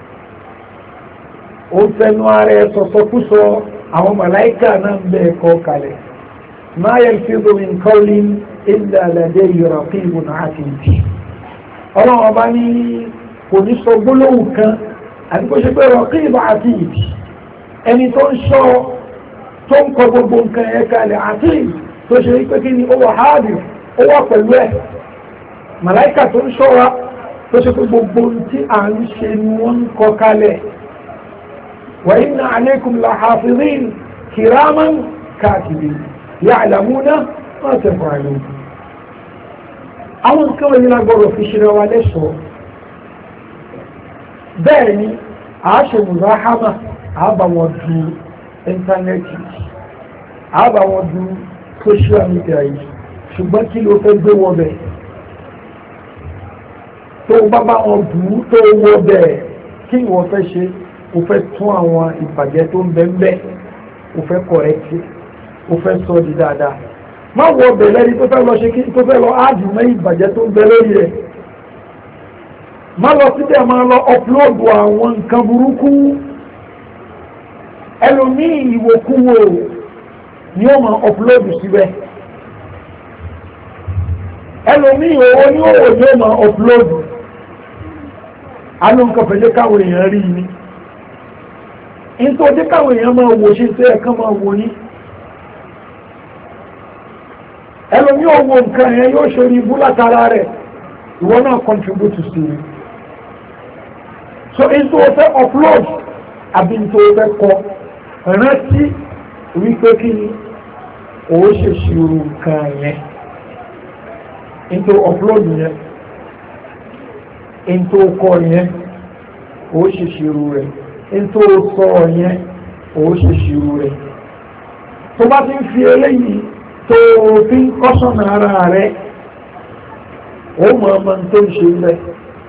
ó fẹnu ara ẹ̀ sọ̀sọ̀kúsọ àwọn ọmọláìkà náà ń bẹ̀ kọ́ kalẹ̀ ما يلفظ من قول إلا لديه رقيب عتيد ọlọ́run ọba ní kò ní sọ gbólóhùn kan àti kó ṣe pé raqib atid ẹni tó ń ṣọ́ tó ń kọ gbogbo nǹkan ẹ̀ kalẹ̀ atid tó ṣe pé kí ni ó wà hadir ó wà pẹ̀lú ẹ̀ màláìkà tó ń ṣọ́ra tó ṣe pé gbogbo tí à ń ṣe ni wọ́n ń kọ kalẹ̀ wa inna alaykum lahafidhin kiraman katibin ya'lamuna ma taf'alun àwọn nǹkan wọ̀nyí lágbọ́rọ̀ fi ṣe wa lẹ́ṣọ́ bẹ́ẹ̀ ni a ṣe mùzáhámà àbá wọn du íńtánẹ́ẹ̀tì àbá wọn du social media yìí ṣùgbọ́n kí ló fẹ́ gbé wọ bẹ́ẹ̀ tó bá bá wọn bù ú tó wọ bẹ́ẹ̀ kí ìwọ fẹ́ ṣe o fẹ́ tún àwọn ìbàjẹ́ tó ń bẹ ń bẹ o fẹ́ kọ̀rẹ́tì ó fẹ́ sọ di dáadáa má wọ ọbẹ̀ lẹ́ni tó fẹ́ lọ ṣe kí tó fẹ́ lọ áàdì mẹ́ ìbàjẹ́ tó ń bẹ lórí rẹ̀ má lọ síbẹ̀ máa lọ ọpulọ́ọ̀dù àwọn nǹkan burúkú ẹlòmíì ìwòkúwò ni ó máa ọpulọ́ọ̀dù síbẹ̀ ẹlòmíì owó ní òwò ni ó máa ọpulọ́ọ̀dù aló nǹkan fẹ̀lẹ́ káwọn èèyàn rí ni nítorí káwọn èèyàn máa wò ṣe tẹ́ ẹ̀kan máa wò ní ẹlòmí owó nǹkan yẹn yóò ṣe rí ibú látara rẹ̀ ìwọ náà contribute sí i so into o fẹ́ upload àbí into o fẹ́ kọ rántí wípé kí ni o ṣe ṣirò nǹkan yẹn into upload yẹn into kọ yẹn o ṣe ṣirò rẹ̀ into sọ yẹn o ṣe ṣirò rẹ̀ tó bá ti ń fi eléyìí tó fi ń kọ́sọ̀nà ara rẹ̀ ó mọ̀ ọmọ tó ń ṣe lẹ̀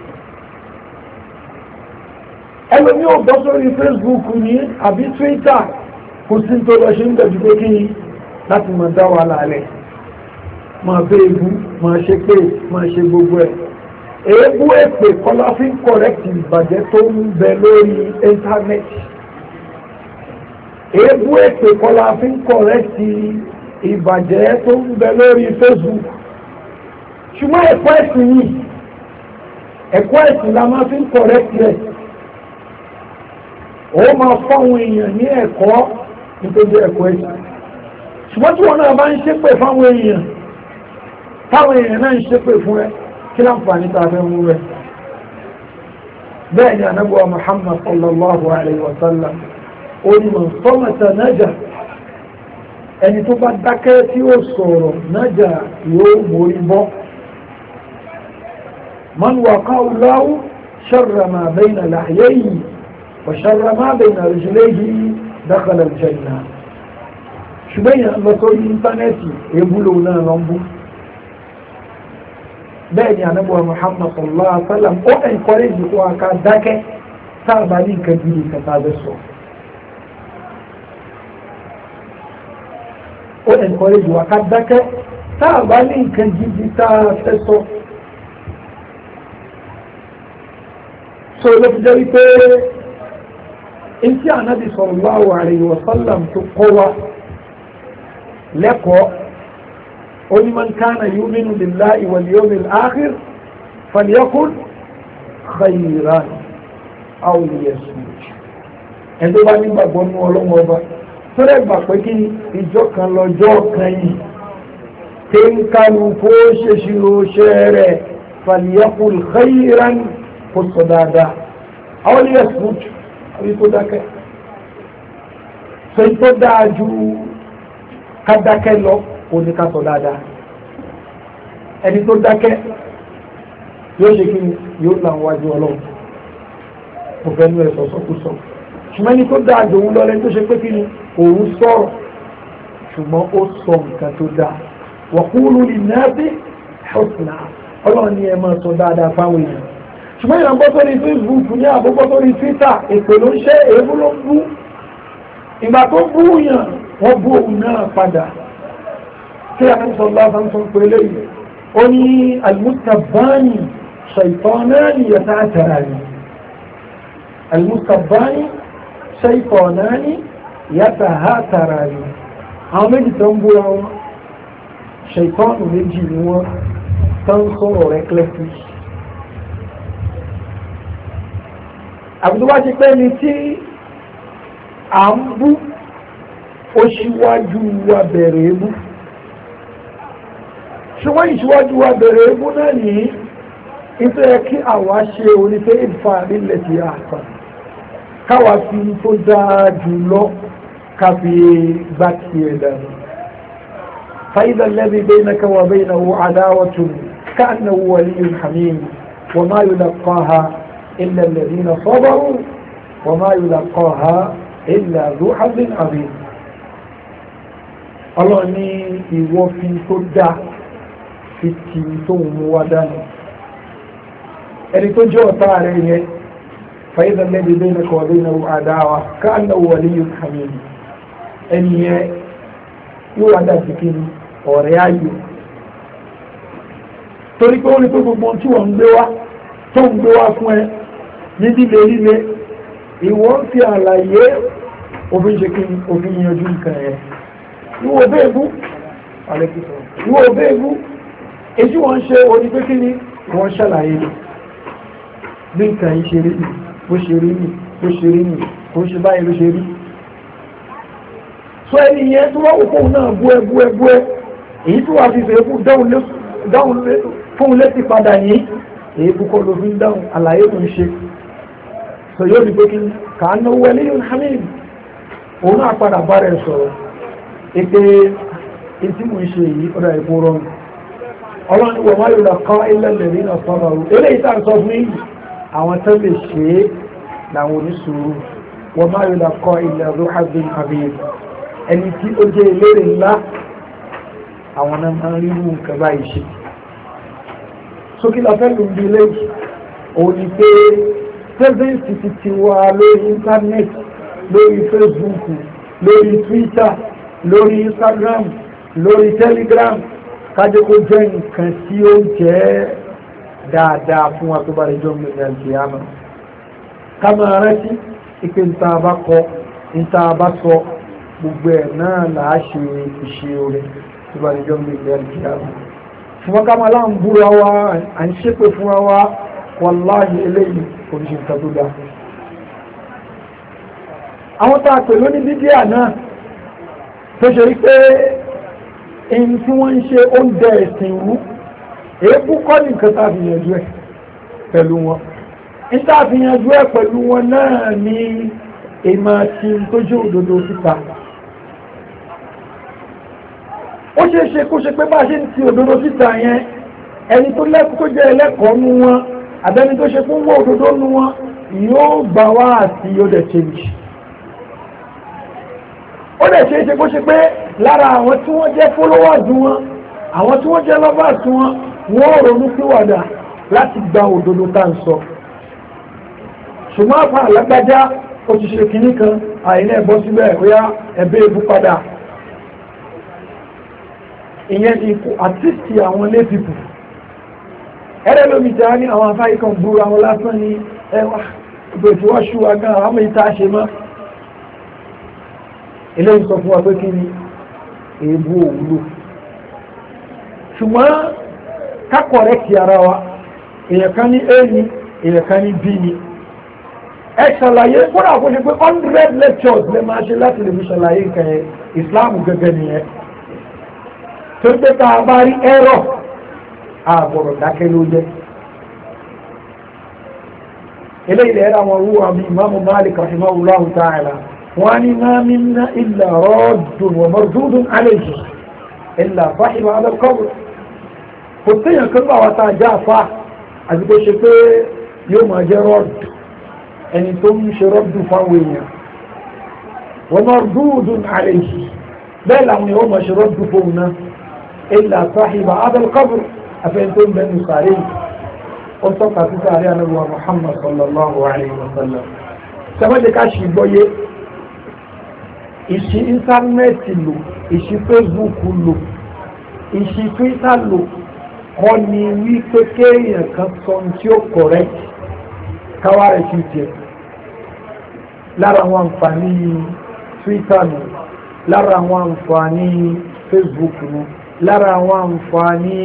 ẹlòmí ò bọ́ sórí Facebook ní àbí Twitter kò sí tó lọ ṣe ń gbẹ̀jú pé kí láti máa dá wà lálẹ́ máa bẹ́ ebú máa ṣe pé máa ṣe gbogbo ẹ̀ èébú èpè kọ́lá fi ń kọ̀rẹ́kì ìbàjẹ́ tó ń bẹ lórí íńtánẹ́ẹ̀tì èébú èpè kọ́lá fi ń kọ̀rẹ́kì ìbàjẹ́ tó ń bẹ lórí Facebook ṣùgbọ́n ẹ̀kọ́ ẹ̀sìn yìí ẹ̀kọ́ ẹ̀sìn la máa fi ń kọ̀rẹ́kì rẹ̀ ó máa fáwọn èèyàn ní ẹ̀kọ́ nítorí ẹ̀kọ́ ẹ̀sìn ṣùgbọ́n tí wọ́n náà bá ń ṣépè fáwọn èèyàn táwọn èèyàn náà ń ṣépè fún ẹ kí láǹfààní tá a fẹ́ mú rẹ̀ bẹ́ẹ̀ ni anábọ̀ Muhammad sallallahu alayhi wa sallam ó ní man samata naja ẹni tó bá dákẹ́ tí ó sọ̀rọ̀ nájà yóò mórí bọ́ man waqahu Allahu sharra ma bayna lahyayhi wa sharra ma bayna rijlayhi dakhala al-jannah ṣùgbọ́n yẹn lọ sórí íńtánẹ́ẹ̀tì ebúlò náà lọ ń bú bẹ́ẹ̀ ni anábọ̀ Muhammad sallallahu alaihi wa sallam ó encourage kó a ká dákẹ́ sáàbà ní nǹkan gidi kàtà bẹ́ sọ ó encourage wa ká dákẹ́ sáàbà ní nǹkan gidi tá a fẹ́ sọ so ló fi jẹ́ wípé ìtí ànábì sallallahu alayhi wa sallam tó kọ́ wa lẹ́kọ̀ọ́ oní man kana yu'minu billahi wal yawmil akhir falyakul khayran aw liyasmut. ẹni tó bá nígbàgbọ́ nú ọlọ́wọ́ ọba tó rẹ̀ gbà pé kí ìjọ kan lọ́jọ́ kan yìí tí ń kánú kó ṣe ṣírò ṣẹ́ rẹ̀ falyakul khayran kó sọ dáadáa aw liyasmut àbí tó dákẹ́. sọ tó dáa ju ká dákẹ́ lọ kò ní ká sọ dáadáa. ẹni tó dákẹ́ yóò ṣe kí yóò là ń wájú ọlọ́run kò fẹ́ nú ẹ̀ sọ̀sọ́kùsọ. ṣùgbọ́n ẹni tó dáa jù òun lọ́lẹ́ tó ṣe pé kí ni òun sọ̀rọ̀ ṣùgbọ́n ó sọ nǹkan tó dáa. wa qulu linnasi husna ọlọ́run ní ẹ máa sọ dáadáa fáwọn èèyàn. ṣùgbọ́n ìyàn gbọ́ sórí Facebook ní àbúgbọ́ sórí Twitter èpè ló ń ṣe èébú ló ń bú. ìgbà tó bú yàn wọ́n bú òun náà padà. kí a ń sọ lásán sọ pé léyìí ó ní al-mustabbani shaytanani yata'atarani al-mustabbani shaytanani yata'atarani àwọn méjì tó ń búra wọn ṣaitọ́nù méjì ni wọ́n tán sọ̀rọ̀ rẹ̀ clefly. àbúrò wá ti pẹ́ ni tí à ń bú ó ṣíwájú wa bẹ̀rẹ̀ ebú ṣùgbọ́n ìṣíwájú wa bẹ̀rẹ̀ ebú náà ní ìfẹ́ kí àwa ṣe onífẹ́ ìfà nílẹ̀ tí a sàn káwa fi tó dáa jù lọ káfí gbá tiẹ̀ dànù. فإذا الذي بينك وبينه عداوة كأنه ولي حميم وما يلقاها إلا الذين صبروا وما يلقاها إلا ذو حظ عظيم. الله ní ìwọ fi tó dá fi tì tó mú wá dání ẹni tó jẹ́ ọ̀tá rẹ̀ yẹn فإذا الذي بينك وبينه عداوة كأنه ولي حميم ẹni yẹn yóò wá dá sí kí ni ọ̀rẹ́ ayò torí pé ó rí pé gbogbo tí wọ́n ń gbé wá tó ń gbé wá fún ẹ ní líle líle ìwọ́n fi àlàyé òfin ṣe kí òfin yanjú nǹkan ẹ̀ ìwọ bẹ́ẹ̀bú ìwọ bẹ́ẹ̀bú èyí wọ́n ṣe orí pé kí ni wọ́n ṣàlàyé bí nǹkan yìí ṣe rí nì bó ṣe rí nì bó ṣe rí nì kò ṣe báyìí ló ṣe rí. sọ ẹni yẹn tó wá òkú náà bú ẹ bú ẹ bú ẹ èyí tó wà fi fẹ́ fún dáhùn fún létí padà yìí èyí kúkọ́ ló fi ń dáhùn àlàyé tó ń ṣe. sọ yóò rí pé kí kàánà wọlé yóò hamid òun náà padà bá rẹ̀ sọ̀rọ̀ èpè etí mò ń ṣe yìí ọ̀dà ìkó rọrùn ọlọ́run wọ̀ máa yóò lọ kọ́ ilẹ̀ lẹ́rìí náà sọ́nà rú eléyìí tá à ń sọ fún yìí àwọn tó lè ṣe é làwọn oníṣòro wọ́n máa yóò lọ kọ́ ilẹ̀ rú hazin habib ẹni tí ó jẹ́ eléré ńlá àwọn náà máa ń rí irú nǹkan báyìí ṣe. sókè la fẹ́ lù ń bi lẹ́yìn òun ni pé pẹ́sẹ́ǹtì ti ti wà lórí íńtánẹ́ẹ̀tì lórí Facebook lórí Twitter lórí Instagram lórí Telegram kájọ kó jẹ́ nǹkan tí ó jẹ́ dáadáa fún wa tó bá lè jọ mẹ́rin àti àmà ká máa rántí ìpè níta bá kọ níta bá sọ gbogbo ẹ̀ náà làá ṣe ìṣe rẹ̀ tó bá lè jọ mẹ́rin àti àmà ṣùgbọ́n ká máa láǹ búra wa à ń ṣépè fúnra wa wàláhì eléyìí oríṣi nǹkan tó dáa. àwọn tá a pè lóní bídíà náà tó ṣe rí pé èyí tí wọ́n ń ṣe oúnjẹ ẹ̀sìn rú èébú kọ́ ní nǹkan tá a fi yanjú ẹ̀ pẹ̀lú wọn ní tá a fi yanjú ẹ̀ pẹ̀lú wọn náà ní èèmọ̀ àti tó jẹ́ òdodo síta. ó ṣe é ṣe kó ṣe pé bá a ṣe ń ti òdodo síta yẹn ẹni tó lẹ́kọ̀ọ́ tó jẹ́ ẹlẹ́kọ̀ọ́ nú wọn àbẹ́ni tó ṣe fún wọ́n òdodo nú wọn yóò gbà wá àti yóò dẹ̀ change. ó dẹ̀ ṣe é ṣe kó ṣe pé lára àwọn tí wọ́n jẹ́ followers wọn àwọn tí wọ́n jẹ́ lovers wọn wọ́n ronú pìwàdà láti gba òdodo tá à ń sọ. ṣùgbọ́n àpá àlágbájá ó ti ṣe kinní kan àìní ẹ̀bọ́ síbẹ̀ bóyá ẹ̀bẹ́ ebú padà. ìyẹn ni kò àtìsí àwọn lay people. ẹ̀rẹ́ lómi jẹ́ ní àwọn afáyí kan búra wọn lásán ní ẹwà ìbò tí wọ́n ṣú agán àmì ìta ṣe mọ́ eléyìí sọ fún wa pé kí ni èébú òwúlò ṣùgbọ́n ká kọ̀rẹ́kì ara wa èèyàn kan ní a ní èèyàn kan ní b ní ẹ ṣàlàyé kódà kó ṣe pé hundred lectures lè máa ṣe láti lè fi ṣàlàyé nǹkan ẹ̀ Islam gẹ́gẹ́ nìyẹn tó gbé tá a bá rí ẹ̀rọ àgbọ̀rọ̀ dákẹ́ ló jẹ́ eléyìí lè ra wọn wúwa bí Imam Malik rahimahullahu ta'ala wọn ni ma minna illa raddun wa mardudun alayhi illa sahiba ala al-qabr kò téèyàn kan bá wa tá a já fa àti kó ṣe pé yóò máa jẹ́ rọ́ọ̀dù ẹni tó ń ṣe rọ́ọ̀dù fáwọn èèyàn wa mardudun alayhi bẹ́ẹ̀ làwọn yóò máa ṣe rọ́ọ̀dù fóun náà illa sahiba ala al-qabr afẹ́ni tó ń bẹ́ẹ̀ sáré ó tọ́ka sí sáré anábíwá Muhammad sallallahu alayhi wa sallam sẹ́wọ́dé ká ṣì gbọ́yé ìṣí íńtánẹ́ẹ̀tì lò ìṣí Facebook lò ìṣí Twitter lò kọ́ ni wípé kéèyàn kan sọ tí ó correct káwá rẹ̀ sí tiẹ̀ lára àwọn àǹfààní Twitter nù lára àwọn àǹfààní Facebook nù lára àwọn àǹfààní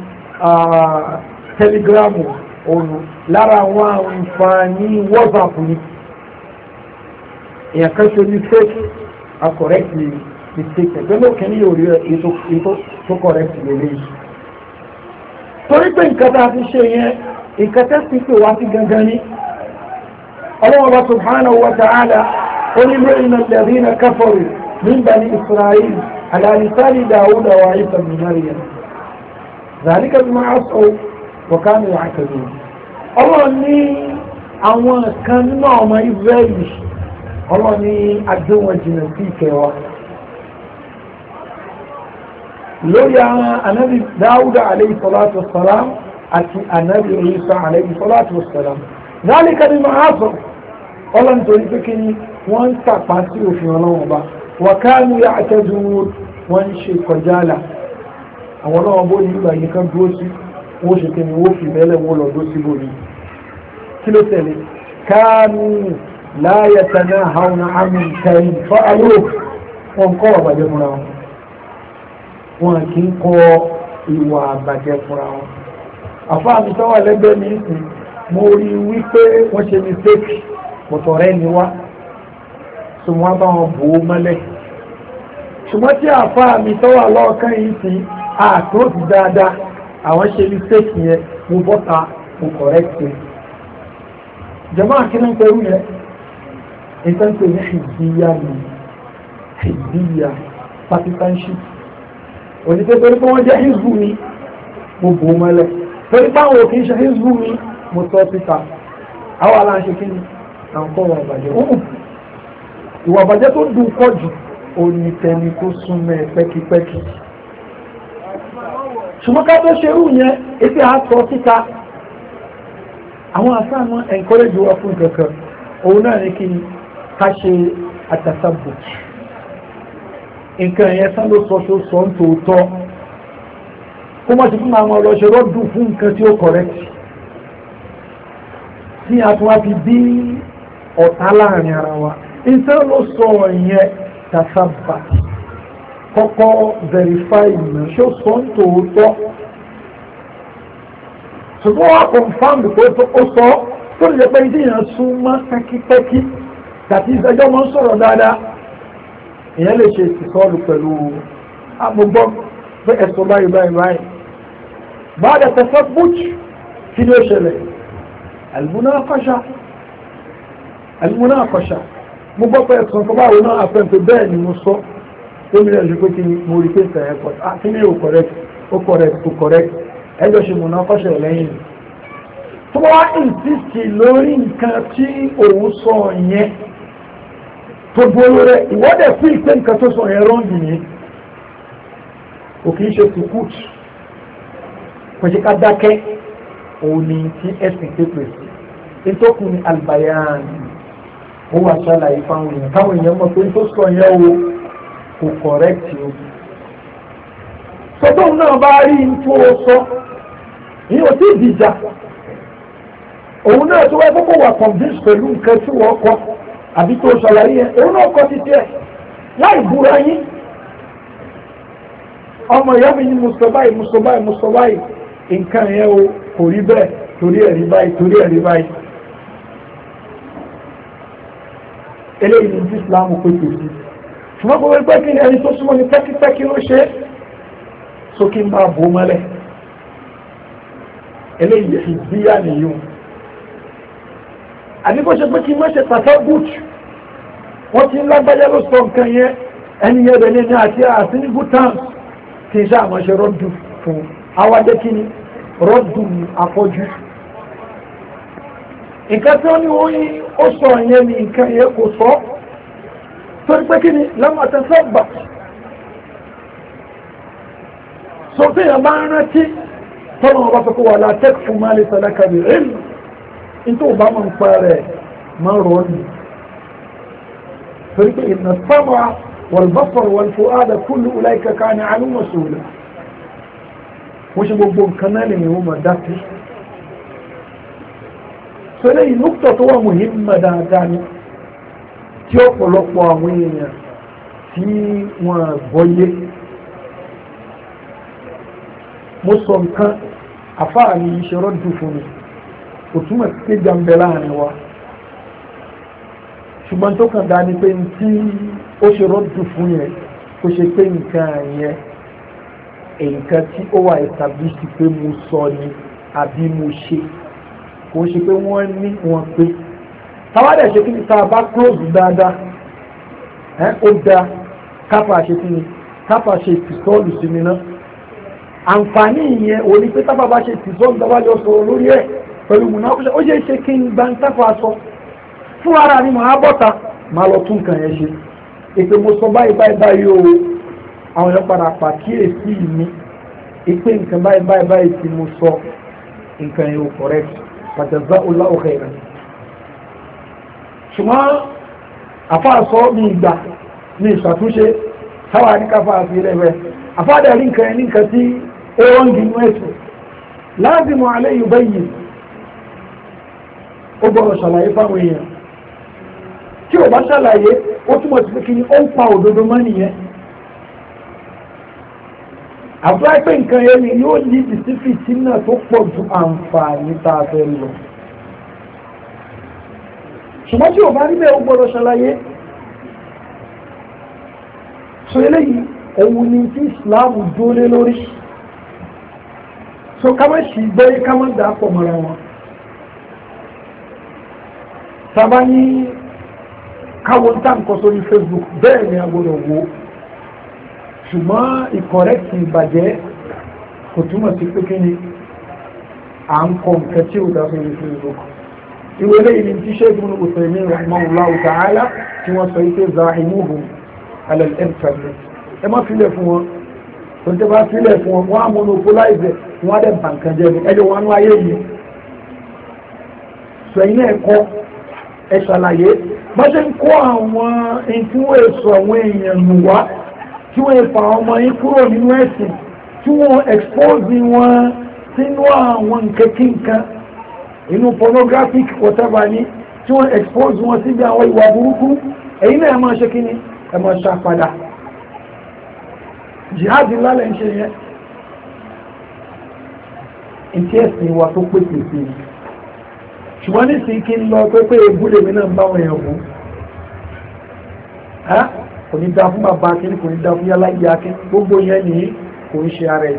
Telegram ònù lára àwọn àǹfààní WhatsApp ní èèyàn kan ṣe ní fake a correct ní mistake ẹgbẹ́ lókè ní orí ètò tó correct lélẹ́yìí torí pé nǹkan tá a fi ṣe yẹn nǹkan tẹ́ sí pé wá sí gangan ní Allah subhanahu wa ta'ala onílé iná alladhina kafaru min bani Isra'il ala lisani Dawuda wa Isa ibn Maryam dhalika bima asaw wa kanu ya'tadun Allah ní àwọn kan nínú ọmọ Israẹli Allah ní adéwọ̀n jìnnà sí ìkẹwàá lórí àwọn anábì Dáúdà alayhi salatu wassalam àti anábì Isa alayhi salatu wassalam dhalika bima asaw ọlọ́n torí pé kí ni wọ́n ń tàpá sí òfin ọlọ́wọ́n bá wa kanu ya'tadun wọ́n ń ṣe kọjáàlà àwọn ọlọ́wọ́n bó ní ìgbà yìí kan dúró sí wọ́n ṣe kí ni wọ́n fi mẹ́lẹ̀ wọ́n lọ dó sí bòrí kí ló tẹ̀lé kanu la yatanahawna 'an munkarin fa'aluhu wọn kọ́ àbàjẹ́ fúnra wọn wọn kì í kọ ìwà àbàjẹ́ fúnra wọn àfáà mi sọ́wọ́ ẹlẹ́gbẹ́ mi sìn mo rí wípé wọ́n ṣe mistake pọ̀tọ̀ rẹ̀ ni wá so wọ́n bá wọn bò ó mọ́lẹ̀ ṣùgbọ́n tí àfáà mi sọ́wọ́ lọ́ọ̀kan yìí sìn àtúntì dáadáa àwọn ṣe mistake yẹn mo bọ́ta mo correct it jẹ́mọ́ àkínú pẹ̀lú yẹn nǹkan tó ní hizbiya ni hizbiya partisanship òdìtẹ́ torí pé wọ́n jẹ́ hizbu mi mo bò ó mọ́lẹ̀ torí pé àwọn òkè ń ṣe hizbu mi mo sọ síta àwọn aláǹṣe kí ni àwọn kọ́ wọn ìbàjẹ́ òun ìwà ìbàjẹ́ tó dùn pọ̀ jù òní tẹni tó súnmọ́ ẹ pẹ́kipẹ́kì ṣùgbọ́n ká tó ṣerú yẹn ebi àtọ síta àwọn àsáàmù encourage wa fún kankan òun náà ní kí ká ṣe àtàtàbò nǹkan yẹn sá ló sọ tó sọ ń tòótọ́ kó má ti fún àwọn ọlọ́ṣẹ́ rọ́dùn fún nǹkan tí ó correct tí a tún wá fi bí ọ̀tá láàrin ara wa nǹkan ló sọ yẹn tàtàbà kọ́kọ́ verify ìmọ̀ ṣó sọ ń tòótọ́ ṣùgbọ́n wá confam pé ó sọ tó lè pẹ́ tí èèyàn sún mọ́ pẹ́kípẹ́kí tàbí ìdájọ́ mọ́ sọ̀rọ̀ dáadáa èèyàn lè ṣe ìsọ́ọ̀lù pẹ̀lú amúgbọ́ pé ẹ̀sọ́ báyìí báyìí báyìí báyìí tẹ̀sọ́ butch kí ni ó ṣẹlẹ̀ al-munaqasha al-munaqasha mo gbọ́ pé ẹ̀sọ́ tó báwo náà àfẹ́ǹtò bẹ́ẹ̀ ni mo sọ tó mi rẹ̀ ṣe pé kí ni mo rí pé ìtàn ẹ̀kọ́ kí ni ó correct ó correct ó correct ẹjọ́ ṣe munaqasha lẹ́yìn tó wá insist lórí nǹkan tí òun sọ yẹn tó gbóró rẹ̀ ìwọ́dẹ̀ fún ìpé nǹkan tó sọ yẹn rọ́ǹdì ní ò kìí ṣe sukut kò ṣe ká dákẹ́ òun ni tí ẹ̀sìn pépè sí ìtòkù ní albayan ó wà ṣàlàyé fáwọn èèyàn káwọn èèyàn mọ̀ pé tó sọ yẹn o kò correct o sọtọ́ náà bá rí tó sọ ní o tí ìdíjà òun náà tó wáyé kókó wà convince pẹ̀lú nǹkan tí wọ́n kọ́ àbí tó ṣàlàyé yẹn òun náà kọ́ títí ẹ̀ láì búra yín ọmọ ìyá mi ní mùsùlùmáì mùsùlùmáì mùsùlùmáì nǹkan yẹn o kò rí bẹ́ẹ̀ torí ẹ̀rí báyìí torí ẹ̀rí báyìí eléyìí ní ti Islam pé kò sí ṣùgbọ́n gbogbo ẹgbẹ́ kí ni ẹni tó súnmọ́ ní pẹ́kípẹ́kí ló ṣe sókè ń bá bò mọ́lẹ̀ eléyìí ìbíyà nìyí àdíkò ṣe pé kí n má ṣe tàtà bùtù wọ́n ti ń lágbájá ló sọ nǹkan yẹn ẹni yẹn bẹ̀ ní àti àti ní bhutan kì í ṣe àmọ́ ṣe rọ́dù fún awádé kí ni rọ́dù afọ́jú nǹkan tí wọ́n ní wọ́n yí ó sọ yẹn ní nǹkan yẹn kò sọ torí pé kí ni lọ́mọ àtẹ̀sọ́ bà sọ pé yẹn bá ń rántí tọ́lọ́ wọn bá sọ pé wà látẹ́kù fún máa lè sàdákà bí ẹ̀lú nítorí bá máa ń pa rẹ̀ máa rọ̀ ní torí pé ìnà sábà wal-basar wal-fu'ada kullu ulaika kana anhu mas'ula wọ́n ṣe gbogbo nǹkan náà lè wọ́n máa dá sí so lẹ́yìn nukta tó wà muhimma dáadáa ni tí ọ̀pọ̀lọpọ̀ àwọn èèyàn tí wọ́n gbọ́yé mo sọ nǹkan àfáà ní iṣẹ́ rọ́dù fún mi kò túmọ̀ sí pé jàǹbẹ̀ láàrin wa ṣùgbọ́n tó kàn dá ní pé tí ó ṣe rọ́dù fún yẹn kò ṣe pé nǹkan yẹn nǹkan tí ó wà established pé mo sọ ni àbí mo ṣe kò ṣe pé wọ́n ní wọn pé táwádẹ̀ ṣe kí ni tá a bá close dáadáa ẹ́ ó da kápá ṣe kí ni kápá ṣe ìtìsọ́ọ̀lù sí mi náà àǹfààní ìyẹn ò ní pé tápá bá ṣe ìtìsọ́ọ̀lù dábàjọ́ sọ̀rọ̀ lórí ẹ̀ pẹ̀lú mùnà ó ṣe é ṣe kí n gba ń tápá sọ fún ara ni màá bọ́ta màá lọ tún nǹkan yẹn ṣe èpè mo sọ báyìí báyìí báyìí o àwọn èèyàn padà pàkíyèsí mi èpè nǹkan báyìí báyìí báyìí tí mo sọ nǹkan yẹn ò correct jazā'ullāhu khayran ṣùgbọ́n àfáàsọ́ ní ìgbà ní ìṣàtúnṣe táwà ní káfà àti ilẹ̀ àfáàdà rí nǹkan ẹni nǹkan tí ó wọ́n gí inú ẹ̀sùn láàzìmọ̀ alayhi yubayyin ó gbọ́dọ̀ ṣàlàyé fáwọn èèyàn tí ò bá ṣàlàyé ó túnmọ̀ sí pé kí ni ó ń pa òdodo mọ́ nìyẹn àbúrá pé nǹkan yẹn ni yóò ní ìsífìtì náà tó pọ̀ ju àǹfààní tá a fẹ́ lọ ṣùgbọ́n tí ò bá níbẹ̀ ó gbọ́dọ̀ ṣàlàyé so eléyìí òun ni tí Islam dúró lórí so ká má ṣì gbé ká má dà pọ̀ mọ́ra wọn sábà ní káwọn tá nǹkan sórí Facebook bẹ́ẹ̀ ni a gbọ́dọ̀ wò ṣùgbọ́n ìkọ̀rẹ́kì ìbàjẹ́ kò túmọ̀ sí pé kí ni à ń kọ nǹkan tí ò dá sórí Facebook ìwé lẹ́yìn ní tí ṣe ìgbónú Uthaymin rahimahullahu ta'ala tí wọ́n sọ ike zahimuhum ala al-internet ẹ má filẹ̀ fún wọn tó ń tẹ́ bá filẹ̀ fún wọn wọ́n á monopolize wọ́n á dẹ̀ bàǹkan jẹ́ ní ẹjọ́ wọn ní ayé yìí sọ ẹ̀yin náà kọ́ ẹ ṣàlàyé bá ṣe ń kó àwọn ẹni tí wọ́n èso àwọn èèyàn nù wá tí wọ́n fa ọmọ yín kúrò nínú ẹ̀sìn tí wọ́n expose wọn sínú àwọn nǹkan kí nǹkan inú pornographic whatever ni tí wọ́n expose wọn síbi àwọn ìwà burúkú èyí náà ẹ máa ṣe kí ni ẹ máa ṣàpadà jihad lálẹ́ ń ṣe yẹn ìtí ẹ̀sìn wa tó pèsè sí i ṣùgbọ́n nísìnyí kí n lọ pé pé ebúlé mi náà ń bá wọn yẹn wò kò ní dá fún bàbá akíní kò ní dá fún yálà ìyá akíní gbogbo yẹn ní kò ń ṣe ara ẹ̀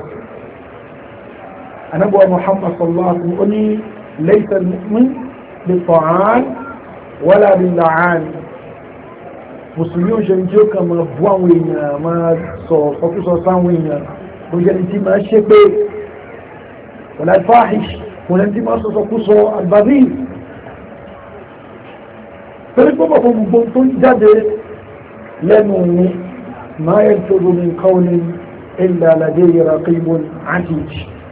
anábọ̀ Muhammad sallallahu alaihi wasallam ó ní laysa al-mu'min bi-ta'an wala bil-la'an mùsùlùmí ò ṣe ní tí ó kàn máa bú àwọn èèyàn máa sọ sọkúsọ sáwọn èèyàn kò jẹ́ ní tí máa ṣe pé wala al-fahish kò ní tí máa sọ sọkúsọ al-badhi torí pé bàbá gbogbo tó ń jáde lẹ́nu ní máa yẹ tó min qawlin illa ladayhi raqibun atid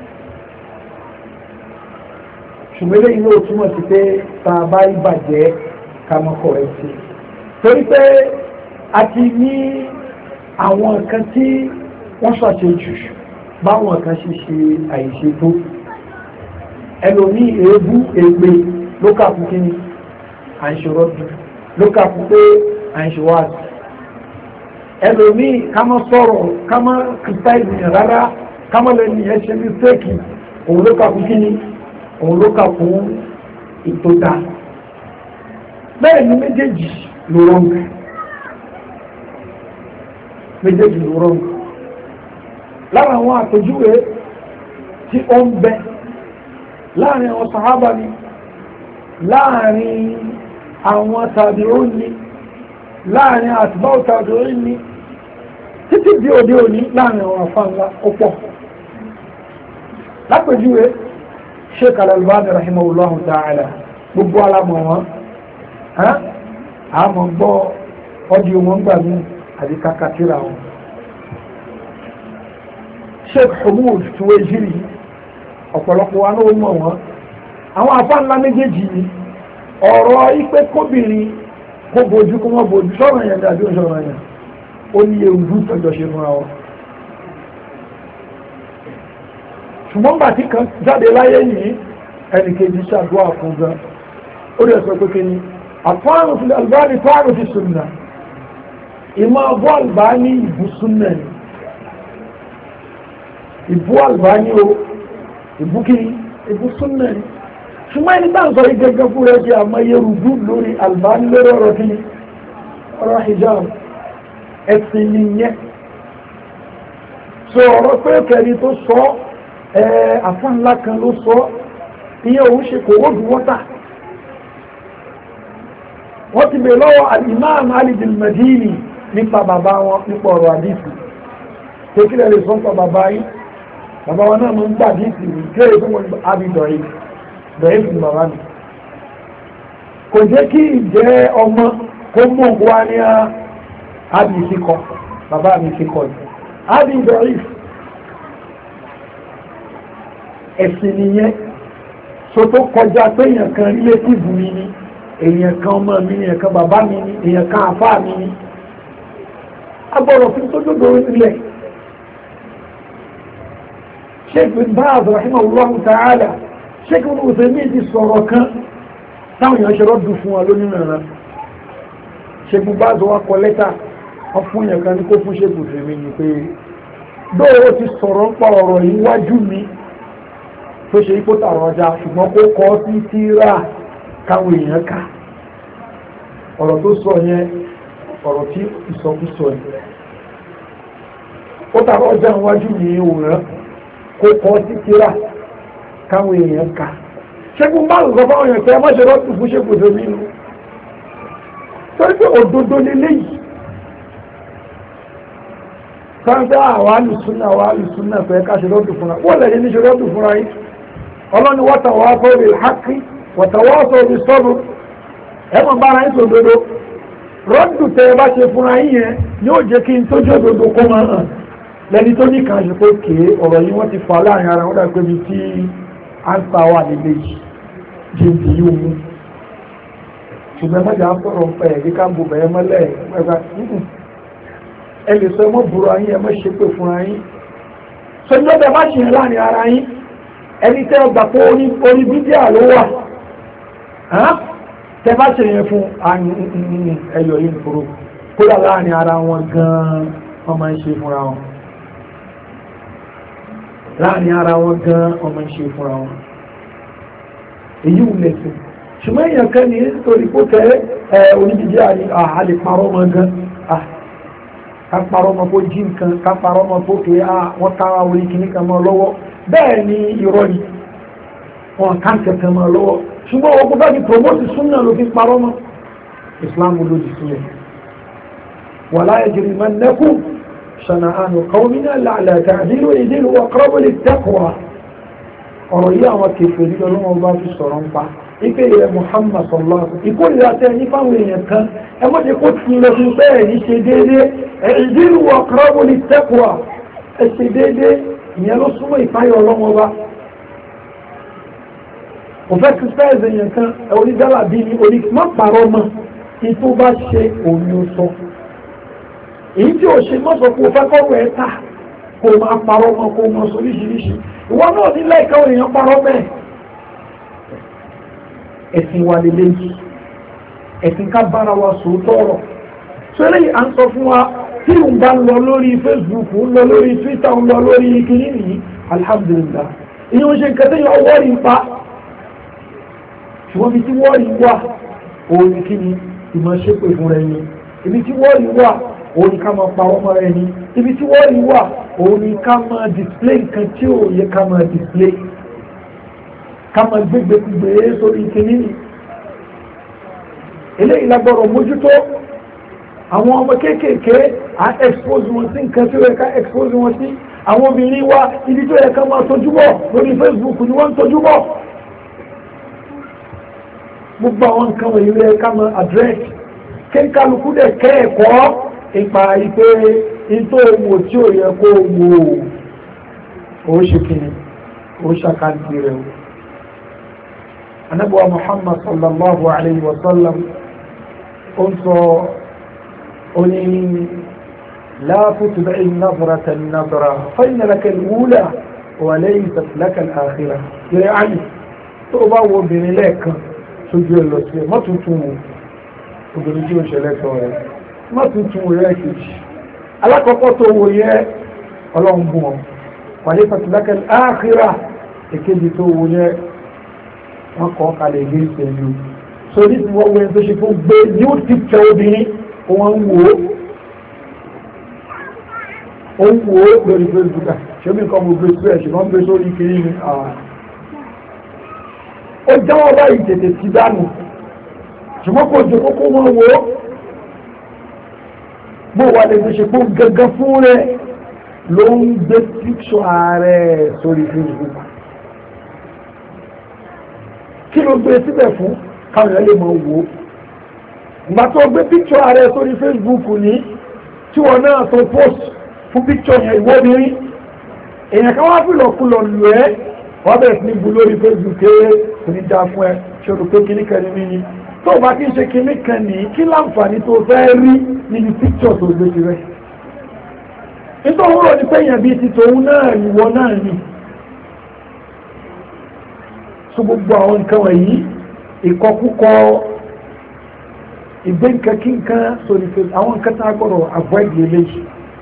ṣùgbọ́n ilé ìlú òtúmọ̀ sí pé tá a bá ìbàjẹ́ ká mọ́ kọ̀ ẹ́ sí torí pé a ti ní àwọn nǹkan tí wọ́n ṣàṣejù báwọn kan ṣe ṣe àìṣe tó ẹlòmíì èébú ègbè ló kà fún kí ni à ń ṣe rọ́dù ló kà fún pé à ń ṣe wáàsí ẹlòmíì ká má sọ̀rọ̀ ká má kìtàìsì rárá ká má lẹ́nu yẹn ṣe ní sẹ́ẹ̀kì òun ló kà fún kí ni òun ló kà fún ìtòdà bẹ́ẹ̀ ni méjèèjì ló rọ́ǹgì méjèèjì ló rọ́ǹgì lára àwọn àpèjúwe tí ó ń bẹ láàrin àwọn sàhábà ni láàrin àwọn tàbíùn ni láàrin àtibáwò tàbíùn ni títí di òde òní láàrin àwọn àfáànlá ó pọ̀ lápèjúwe Sheikh Al-Albani rahimahullahu ta'ala gbogbo alamọ̀ wọn àmọ́ gbọ́ ọdí wọn gbà mí àti kàkàtìrà wọn Sheikh Humud Tuwaijiri ọ̀pọ̀lọpọ̀ wa náà mọ̀ wọ́n àwọn àfáànlá méjèèjì ni ọ̀rọ̀ ipé kóbìnrin kó bojú kó mọ́ bojú sọ̀rọ̀ yẹn dàbí òṣọ̀rọ̀ yẹn ó ní ewu tọ́jọ́ ṣe múra wọn ṣùgbọ́n bàtí kan jáde láyé yìí ẹnìkejì ṣàdúrà fún gan ó rẹ̀ sọ pé kí ni àfáàrùn fi Albani fáàrùn fi sunna ìmọ̀ ọgbọ́ Albani ìbú sunna ni ìbú Albani o ìbú kí ni ìbú sunna ni ṣùgbọ́n ẹni bá ń sọ igẹ́gẹ́ fún rẹ̀ jẹ́ àmọ́ yẹ rúdú lórí Albani lórí ọ̀rọ̀ kí ni ọ̀rọ̀ hijab ẹ̀sìn nìyẹn so ọ̀rọ̀ pé kẹrin tó sọ àfá ńlá kan ló sọ iye òun ṣe kò wọ́dù wọ́ta wọ́n ti bèèrè lọ́wọ́ al-Imam Ali al-Madini nípa bàbá wọn nípa ọ̀rọ̀ àdìsí tó kílẹ̀ lè sọ nípa bàbá yìí bàbá wọn náà mọ́ ń gbà àdìsí rí kílẹ̀ tó wọ́n àbí dọ̀rí dọ̀rí fún bàbá mi kò jẹ́ kí ìjẹ́ ọmọ kó mọ̀ wá ní àbí ìfikọ́ bàbá mi fikọ́ àbí dọ̀rí ẹ̀sìn nìyẹn so tó kọjá pé èèyàn kan rílétìfù mi ni èèyàn kan ọmọ mi ni èèyàn kan bàbá mi ni èèyàn kan àfáà mi ni agbọ́dọ̀ fún tó dòdò ilẹ̀ Sheikh bin Baz rahimahullahu ta'ala Sheikh bin Uthaymeen ti sọ̀rọ̀ kan táwọn èèyàn ṣe rọ́dù fún wa lónìí nàrà Sheikh bin Baz wa kọ lẹ́tà wọ́n fún èèyàn kan ní kó fún Sheikh bin Uthaymeen ni pé dóòrò ti sọ̀rọ̀ ń pa ọ̀rọ̀ yìí wájú mi tó ṣe ipò tààrà ọjà ṣùgbọ́n kó kọ́ sí tírà káwọn èèyàn ká ọ̀rọ̀ tó sọ yẹn ọ̀rọ̀ tí ìsọkúsọ yẹn ó tààrà ọjà wájú ní òwúrọ̀ kó kọ́ sí tírà káwọn èèyàn ká ṣẹ́gun bá lùsọ fáwọn èèyàn tẹ́ mọ́ṣẹ́ lọ́tù fún ṣẹ́gun tó nínú torí pé òdodo lélẹ́yìí sáńtẹ́ àwọn alùsúnà àwọn alùsúnà fẹ́ káṣẹ́ lọ́tù fúnra wọ́n lẹ́yìn ní ṣe lọ́tù fúnra yìí ọlọ́ni watawasaw bil haqqi watawasaw bis sabr ẹ̀mọ̀ bára ń sòdodo rọ́dù tẹ́ bá ṣe fúnra yìí yẹn yóò jẹ́ kí n tó jẹ́ òdodo kó máa hàn lẹ́ni tó ní kàn ṣe pé kéé ọ̀rọ̀ yìí wọ́n ti fà láàrin ara wọn dàgbé mi tí áńsà wà nílé yìí jíǹdì yìí mú ṣùgbọ́n mọ́jà ń sọ̀rọ̀ pẹ̀ ẹ̀rí ká ń bo bẹ̀rẹ̀ mọ́lẹ̀ ẹ̀gbà ẹ lè sọ ẹmọ́ burú ayín ẹmọ́ ṣe pé fúnra yín sọjọ́ bẹ́ẹ̀ má ṣe yẹn láàrin ara yín ẹni tẹ́ ọgbà pé orí bídíà ló wà tẹ́ bá ṣe yẹn fún ẹyọ yìí nìkúrò kódà láàrin ara wọn gan-an wọ́n máa ń ṣe fúnra wọn láàrin ara wọn gan-an wọ́n máa ń ṣe fúnra wọn èyí wù lẹ́sìn ṣùgbọ́n èèyàn kan ní torí kó tẹ́ onídìí àlè parọ́ mọ́ gan ká parọ́ mọ́ kó jí nǹkan ká parọ́ mọ́ kó kéré wọ́n kára orí kìíní kan mọ́ lọ́wọ́ bẹ́ẹ̀ ni irọ́ ni wọn ká kẹ̀kẹ́ mọ́ lọ́wọ́ ṣùgbọ́n wọn kó bá ti promote súnà ló fi parọ́ mọ́ Islam ló di sílẹ̀ wala yajrimannakum shana'anu qawmin ala ta'dilu i'dilu aqrabu lit-taqwa ọ̀rọ̀ yìí àwọn kẹfẹ́ ní ọlọ́wọ́ bá fi sọ̀rọ̀ ń pa ipe ilẹ̀ Muhammad sallallahu alaihi wasallam ìkórìíra tẹ ní fáwọn èèyàn kan ẹ mọ́ ti kó ti lọ sí bẹ́ẹ̀ ní ṣe déédé i'dilu aqrabu lit-taqwa ẹ ṣe déédé ìyẹn ló súnmọ́ ìpáyọ̀ ọlọ́wọ́ bá kò fẹ́ criticize èèyàn kan onídàlà bí ní orí má parọ́ mọ́ kí tó bá ṣe òun ni ó sọ èyí tí ò ṣe mọ́ sọ kó fẹ́ kọ́rọ̀ ẹ̀ ta kó máa parọ́ mọ́ kó mọ́ sọ oríṣiríṣi ìwọ náà nílẹ̀ ìkáwọ̀ èèyàn parọ́ mẹ́ẹ̀ ẹ̀sìn wa lélẹ́yìí ẹ̀sìn ká bára wa sòótọ́ ọ̀rọ̀ sọ́lẹ̀ à ń sọ fún wa tí ń bá lọ lórí Facebook ń lọ lórí Twitter ń lọ lórí kìíní nìyí alhamdulillah ìyẹn ń ṣe nǹkan tẹ́yìn ọwọ́ rí pa ṣùgbọ́n ibi tí wọ́n rí wà òun ni kí ni ìmọ̀ ṣépè fún rẹ ni ibi tí wọ́n rí wà òun ni ká máa pa ọmọ rẹ ni ibi tí wọ́n rí wà òun ni ká máa display nǹkan tí ò yẹ ká máa display ká máa gbégbé gbé sórí kìíní ni eléyìí lágbọ́rọ̀ mójútó àwọn ọmọ kéékèèké à expose wọn sí nǹkan tí ó yẹ ká expose wọn sí àwọn obìnrin wa ibi tó yẹ ká máa tọ́jú bọ̀ lórí Facebook ni wọ́n ń tọ́jú bọ̀ gbogbo àwọn nǹkan wọ̀nyí yẹ ká máa address kéńkálukú dẹ̀ kẹ́ ẹ̀kọ́ ipa ìpè ìtò owó tí ó yẹ kó wò ó ṣe kìnnì ó ṣàkàndì rẹ̀ o anabuwa Muhammad sallallahu alayhi wa sallam ó ń sọ oni la tutbi'i an-nazrata an-nazra fa inna laka al-ula wa laysat laka al-akhirah yẹ ani tó bá wo obìnrin lẹ́ẹ̀kan sójú ẹ lọ sí ẹ má tuntun wò obìnrin tí ó ṣẹlẹ̀ tọ́ rẹ̀ má tuntun wò yẹ kejì alákọ̀ọ́kọ́ tó wò yẹ ọlọ́run bù wọn wa laysat laka al-akhirah èkejì tó wò yẹ wọ́n kọ́ kalẹ̀ ilé ìṣẹ́lú so ní ti wọ́n wẹ́n tó ṣe fún gbé new picture obìnrin wọ́n ń wò ó ń wò ó lórí Facebook ṣe mí nǹkan mo gbé sí ẹ̀ ṣùgbọ́n gbé sórí kiri ni ó jáwọ́ báyìí tètè ti dànù ṣùgbọ́n kò jẹ́ kókó wọn wò ó bó wà lè tó ṣe fún gẹ́gẹ́ fún rẹ̀ ló ń gbé picture ààrẹ sórí Facebook kí ló gbé síbẹ̀ fún káwọn èèyàn lè mọ̀ wò ó ìgbà tó gbé píkṣọ ààrẹ sórí Facebook ní tí wọn náà tó post fún píkṣọ yẹn ìwọ obìnrin èèyàn kan wá fìlọ̀ kulọ̀ lù ẹ́ wọ́n bẹ̀rẹ̀ sí ní bu lórí Facebook ké kò ní dáa fún ẹ ṣòro pé kíní kan ní mí ni tó o bá kí n ṣe kíní kan ní kí láǹfààní tó fẹ́ rí níbi píkṣọ tó gbé ti rẹ̀ nítorí wọn rò ní pé èèyàn bíi ti tòun náà ìwọ náà ni so gbogbo àwọn nǹkan wọ̀nyí ìkọkúkọ ìgbé nǹkan kí nǹkan sórí fèsì àwọn nǹkan tá a gbọ́dọ̀ avoid lélẹ́yìí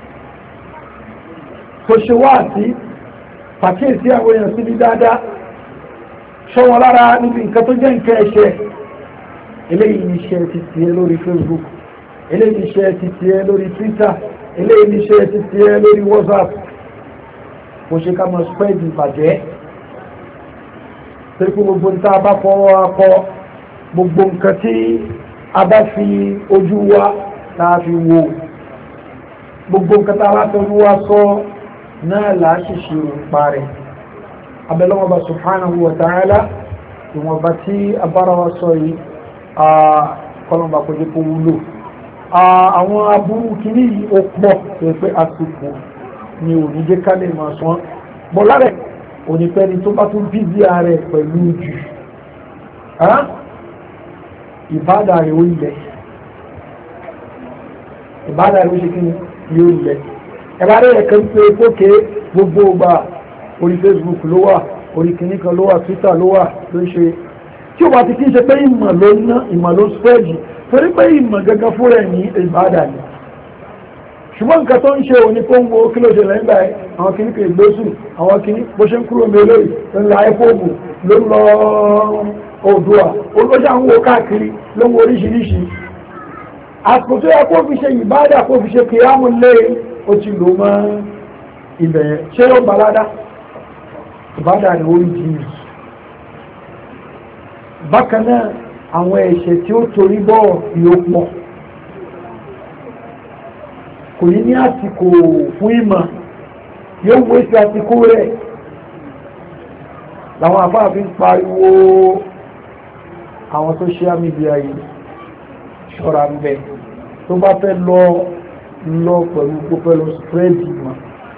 tó ṣe wá sí pàkíyèsí àwọn èèyàn síbi dáadáa ṣọwọ́ lára níbi nǹkan tó jẹ́ nǹkan ẹ̀ṣẹ̀ eléyìí ní iṣẹ́ ti tiẹ̀ lórí Facebook eléyìí ní iṣẹ́ ti tiẹ̀ lórí Twitter eléyìí ní iṣẹ́ ti tiẹ̀ lórí WhatsApp kò ṣe ká máa spread ìbàjẹ́ torí gbogbo nǹkan a bá fọwọ́ akọ gbogbo nǹkan tí a bá fi ojú wa náà fi wo gbogbo nǹkan tí a bá fi ojú wa sọ náà là á ṣiṣẹ́ òǹpa rẹ̀ abẹ́lẹ́wọ̀n bá subhanahu wa ta'ala ìwọ̀nba tí a bára wa sọ yìí kọlọ̀mbà kò jẹ́ kó wúlò àwọn aburú kìíní yìí ó pọ̀ tó pé àsìkò ni ò ní jẹ́ ká lè máa sọ bọ́lá rẹ̀ onípẹ́ni tó bá tún bízí ààrẹ pẹ̀lú jù ìbádà rẹ̀ ó ilẹ̀ ìbádà rẹ̀ ó ṣe kí ni yóò ilẹ̀ ẹ̀bá rẹ̀ ẹ̀kẹ́ ń pé fókè gbogbo ọgbà orí Facebook ló wà orí kìíní kan ló wà Twitter ló wà ló ń ṣe tí ó bá ti kí ń ṣe pé ìmọ̀ ló ná ìmọ̀ ló spread torí pé ìmọ̀ gẹ́gẹ́ fún rẹ̀ ní ìbádà ni ṣùgbọ́n nǹkan tó ń ṣe òní kó ń wo kí ló ṣe lẹ́yìn báyìí àwọn kìíní kò gbésù àwọn kìíní bó ṣe ń kúrò mélòó ń la ẹ́fọ́ọ̀bù ló ń lọ Oòduà olóṣà ń wo káàkiri ló ń wo oríṣiríṣi àsìkò tó yẹ kó fi ṣe ìbádà kó fi ṣe kìyàmù lé ó ti lò mọ́ ibẹ̀ yẹn ṣé ó balada ìbádà ni ó ń jì bákan náà àwọn ẹ̀ṣẹ̀ tí ó torí bọ́ yóò pọ̀ kò ní ní àsìkò fún ìmọ̀ yóò wé sí àsìkò rẹ̀ làwọn afáàfin pariwo àwọn social media yìí ṣọ́ra ń bẹ tó bá fẹ́ lọ lọ pẹ̀lú kó fẹ́ lọ spread ìmọ̀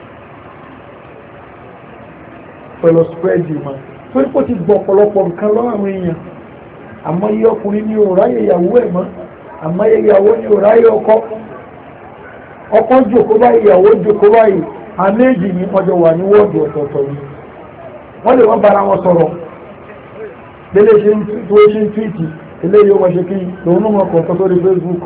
pẹ̀lú spread ìmọ̀ tó ní kó ti gbọ́ ọ̀pọ̀lọpọ̀ nǹkan lọ́wọ́ àwọn èèyàn àmọ́ iye ọkùnrin ní ò ráyè ìyàwó ẹ̀ mọ́ àmọ́ iye ìyàwó ní ò ráyè ọkọ ọkọ jòkó báyìí ìyàwó jòkó báyìí àméjì ní ọjọ́ wà ní wọ́ọ̀dù ọ̀tọ̀ọ̀tọ̀ yìí wọ́n lè wọ́n bára wọn sọ̀rọ̀ lélé ṣe ń tó ṣe ń tweet ilé yóò wọ́n ṣe kí lòun náà mọ̀ kọ̀ọ̀kan sórí Facebook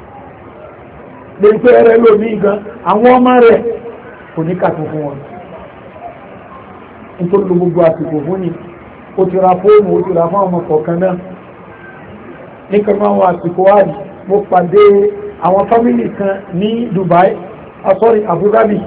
lè pé ẹrẹ lómi gan àwọn ọmọ rẹ̀ kò ní kàtó fún wọn nítorí lo gbogbo àsìkò fún ni ó ti ra fóònù ó ti ra fún ọmọ kọ̀ọ̀kan náà níkan àwọn àsìkò wáyé mo pàdé àwọn fámìlì kan ní Dubai ah sorry Abu Dhabi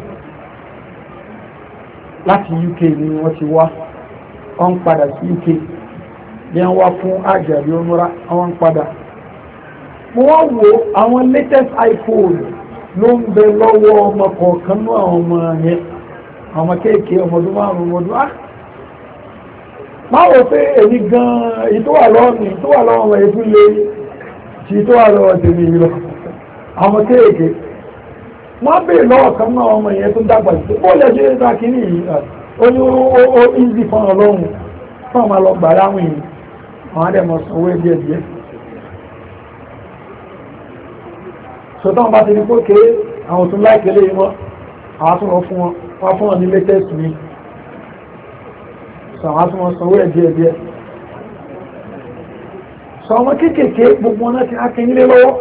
láti U K ni wọ́n ti wá wọ́n padà sí U K ní wọ́n wá fún àjàrí ọmọra wọ́n padà mo wá wo àwọn latest iPhone ló ń bẹ lọ́wọ́ ọmọ kọ̀ọ̀kan ní àwọn ọmọ yẹn àwọn kéèké ọmọdún márùn-ún ọmọdún ah máa wò pé èyí gan-an èyí tó wà lọ́wọ́ mi tó wà lọ́wọ́ ọmọ èyí tún lé tí tó wà lọ́wọ́ tèmi lọ àwọn kéèké wọ́n bèèrè lọ́wọ́ kan náà ọmọ yẹn tó dàgbà sí ó lè ṣe é dá kí ní yìí ó ní ó easy fún ọlọ́run fún ọmọ lọ gbà láwọn yìí àwọn adẹ́mọ̀ sanwó díẹ̀ díẹ̀ sọ́tọ́ bá ti ní kó kéré àwọn tún láìkélé wọn àwọn tún lọ fún wọn wọ́n fún wọn ní latest mi sọ àwọn tún wọn sanwó díẹ̀ díẹ̀ sọ ọmọ kéékèèké gbogbo wọn láti akínyílé lọ́wọ́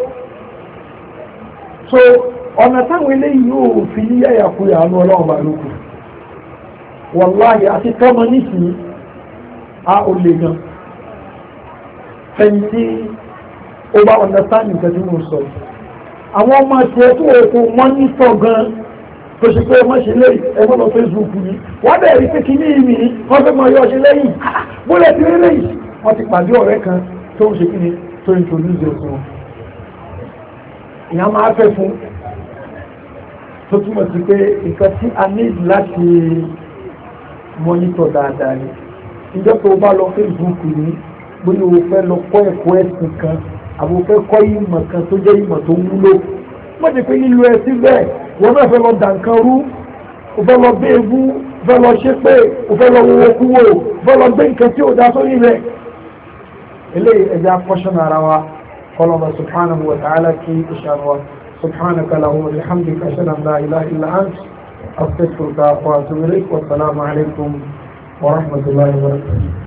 so ọ̀nà táwọn eléyìí yóò fi ní yàyàkúyà àánú ọlọ́run bá lókù wàláhì àti tọ́mọ nísìnyí a ò lè gan fẹ́yìn tí ó bá understand nǹkan tí mo sọ àwọn ọmọ àti ẹ̀tọ́ òkú mọ́nítọ̀ gan tó ṣe pé ọmọ ṣe lẹ́yìn ẹgbọ́n lọ Facebook ni wọ́n bẹ̀rẹ̀ pé kí ní ìmì wọ́n fẹ́ mọ yọ ṣe lẹ́yìn bólẹ̀ tí lẹ́yìn wọ́n ti pàdé ọ̀rẹ́ kan tó ń ṣe kí ni tó introduce ẹ̀ fún wọn ìyá máa fẹ́ fún tó túmọ̀ sí pé nǹkan tí a ní láti mọ́nítọ̀ dáadáa ni ìjọ tó bá lọ Facebook ní bóyá o fẹ́ lọ kọ́ ẹ̀kọ́ ẹ̀sìn kan àbò fẹ́ kọ́ ìmọ̀ kan tó jẹ́ ìmọ̀ tó wúlò wọ́n ti pé nílò ẹ síbẹ̀ wọ́n náà fẹ́ lọ dànkan rú o fẹ́ lọ béèbú o fẹ́ lọ ṣépè o fẹ́ lọ wọ́wọ́ kúwò o fẹ́ lọ gbé nǹkan tí ò dá sórí rẹ̀ eléyìí ẹja kọ́ṣọ́n ara wa kọ́lọ́mọ subhanahu wa ta'ala kí ìṣàrọ̀ wa subhanaka lahumma wa bihamdika ashhadu an la ilaha illa anta astaghfiruka wa atubu ilayk wa assalamu alaykum wa rahmatullahi wa barakatuh.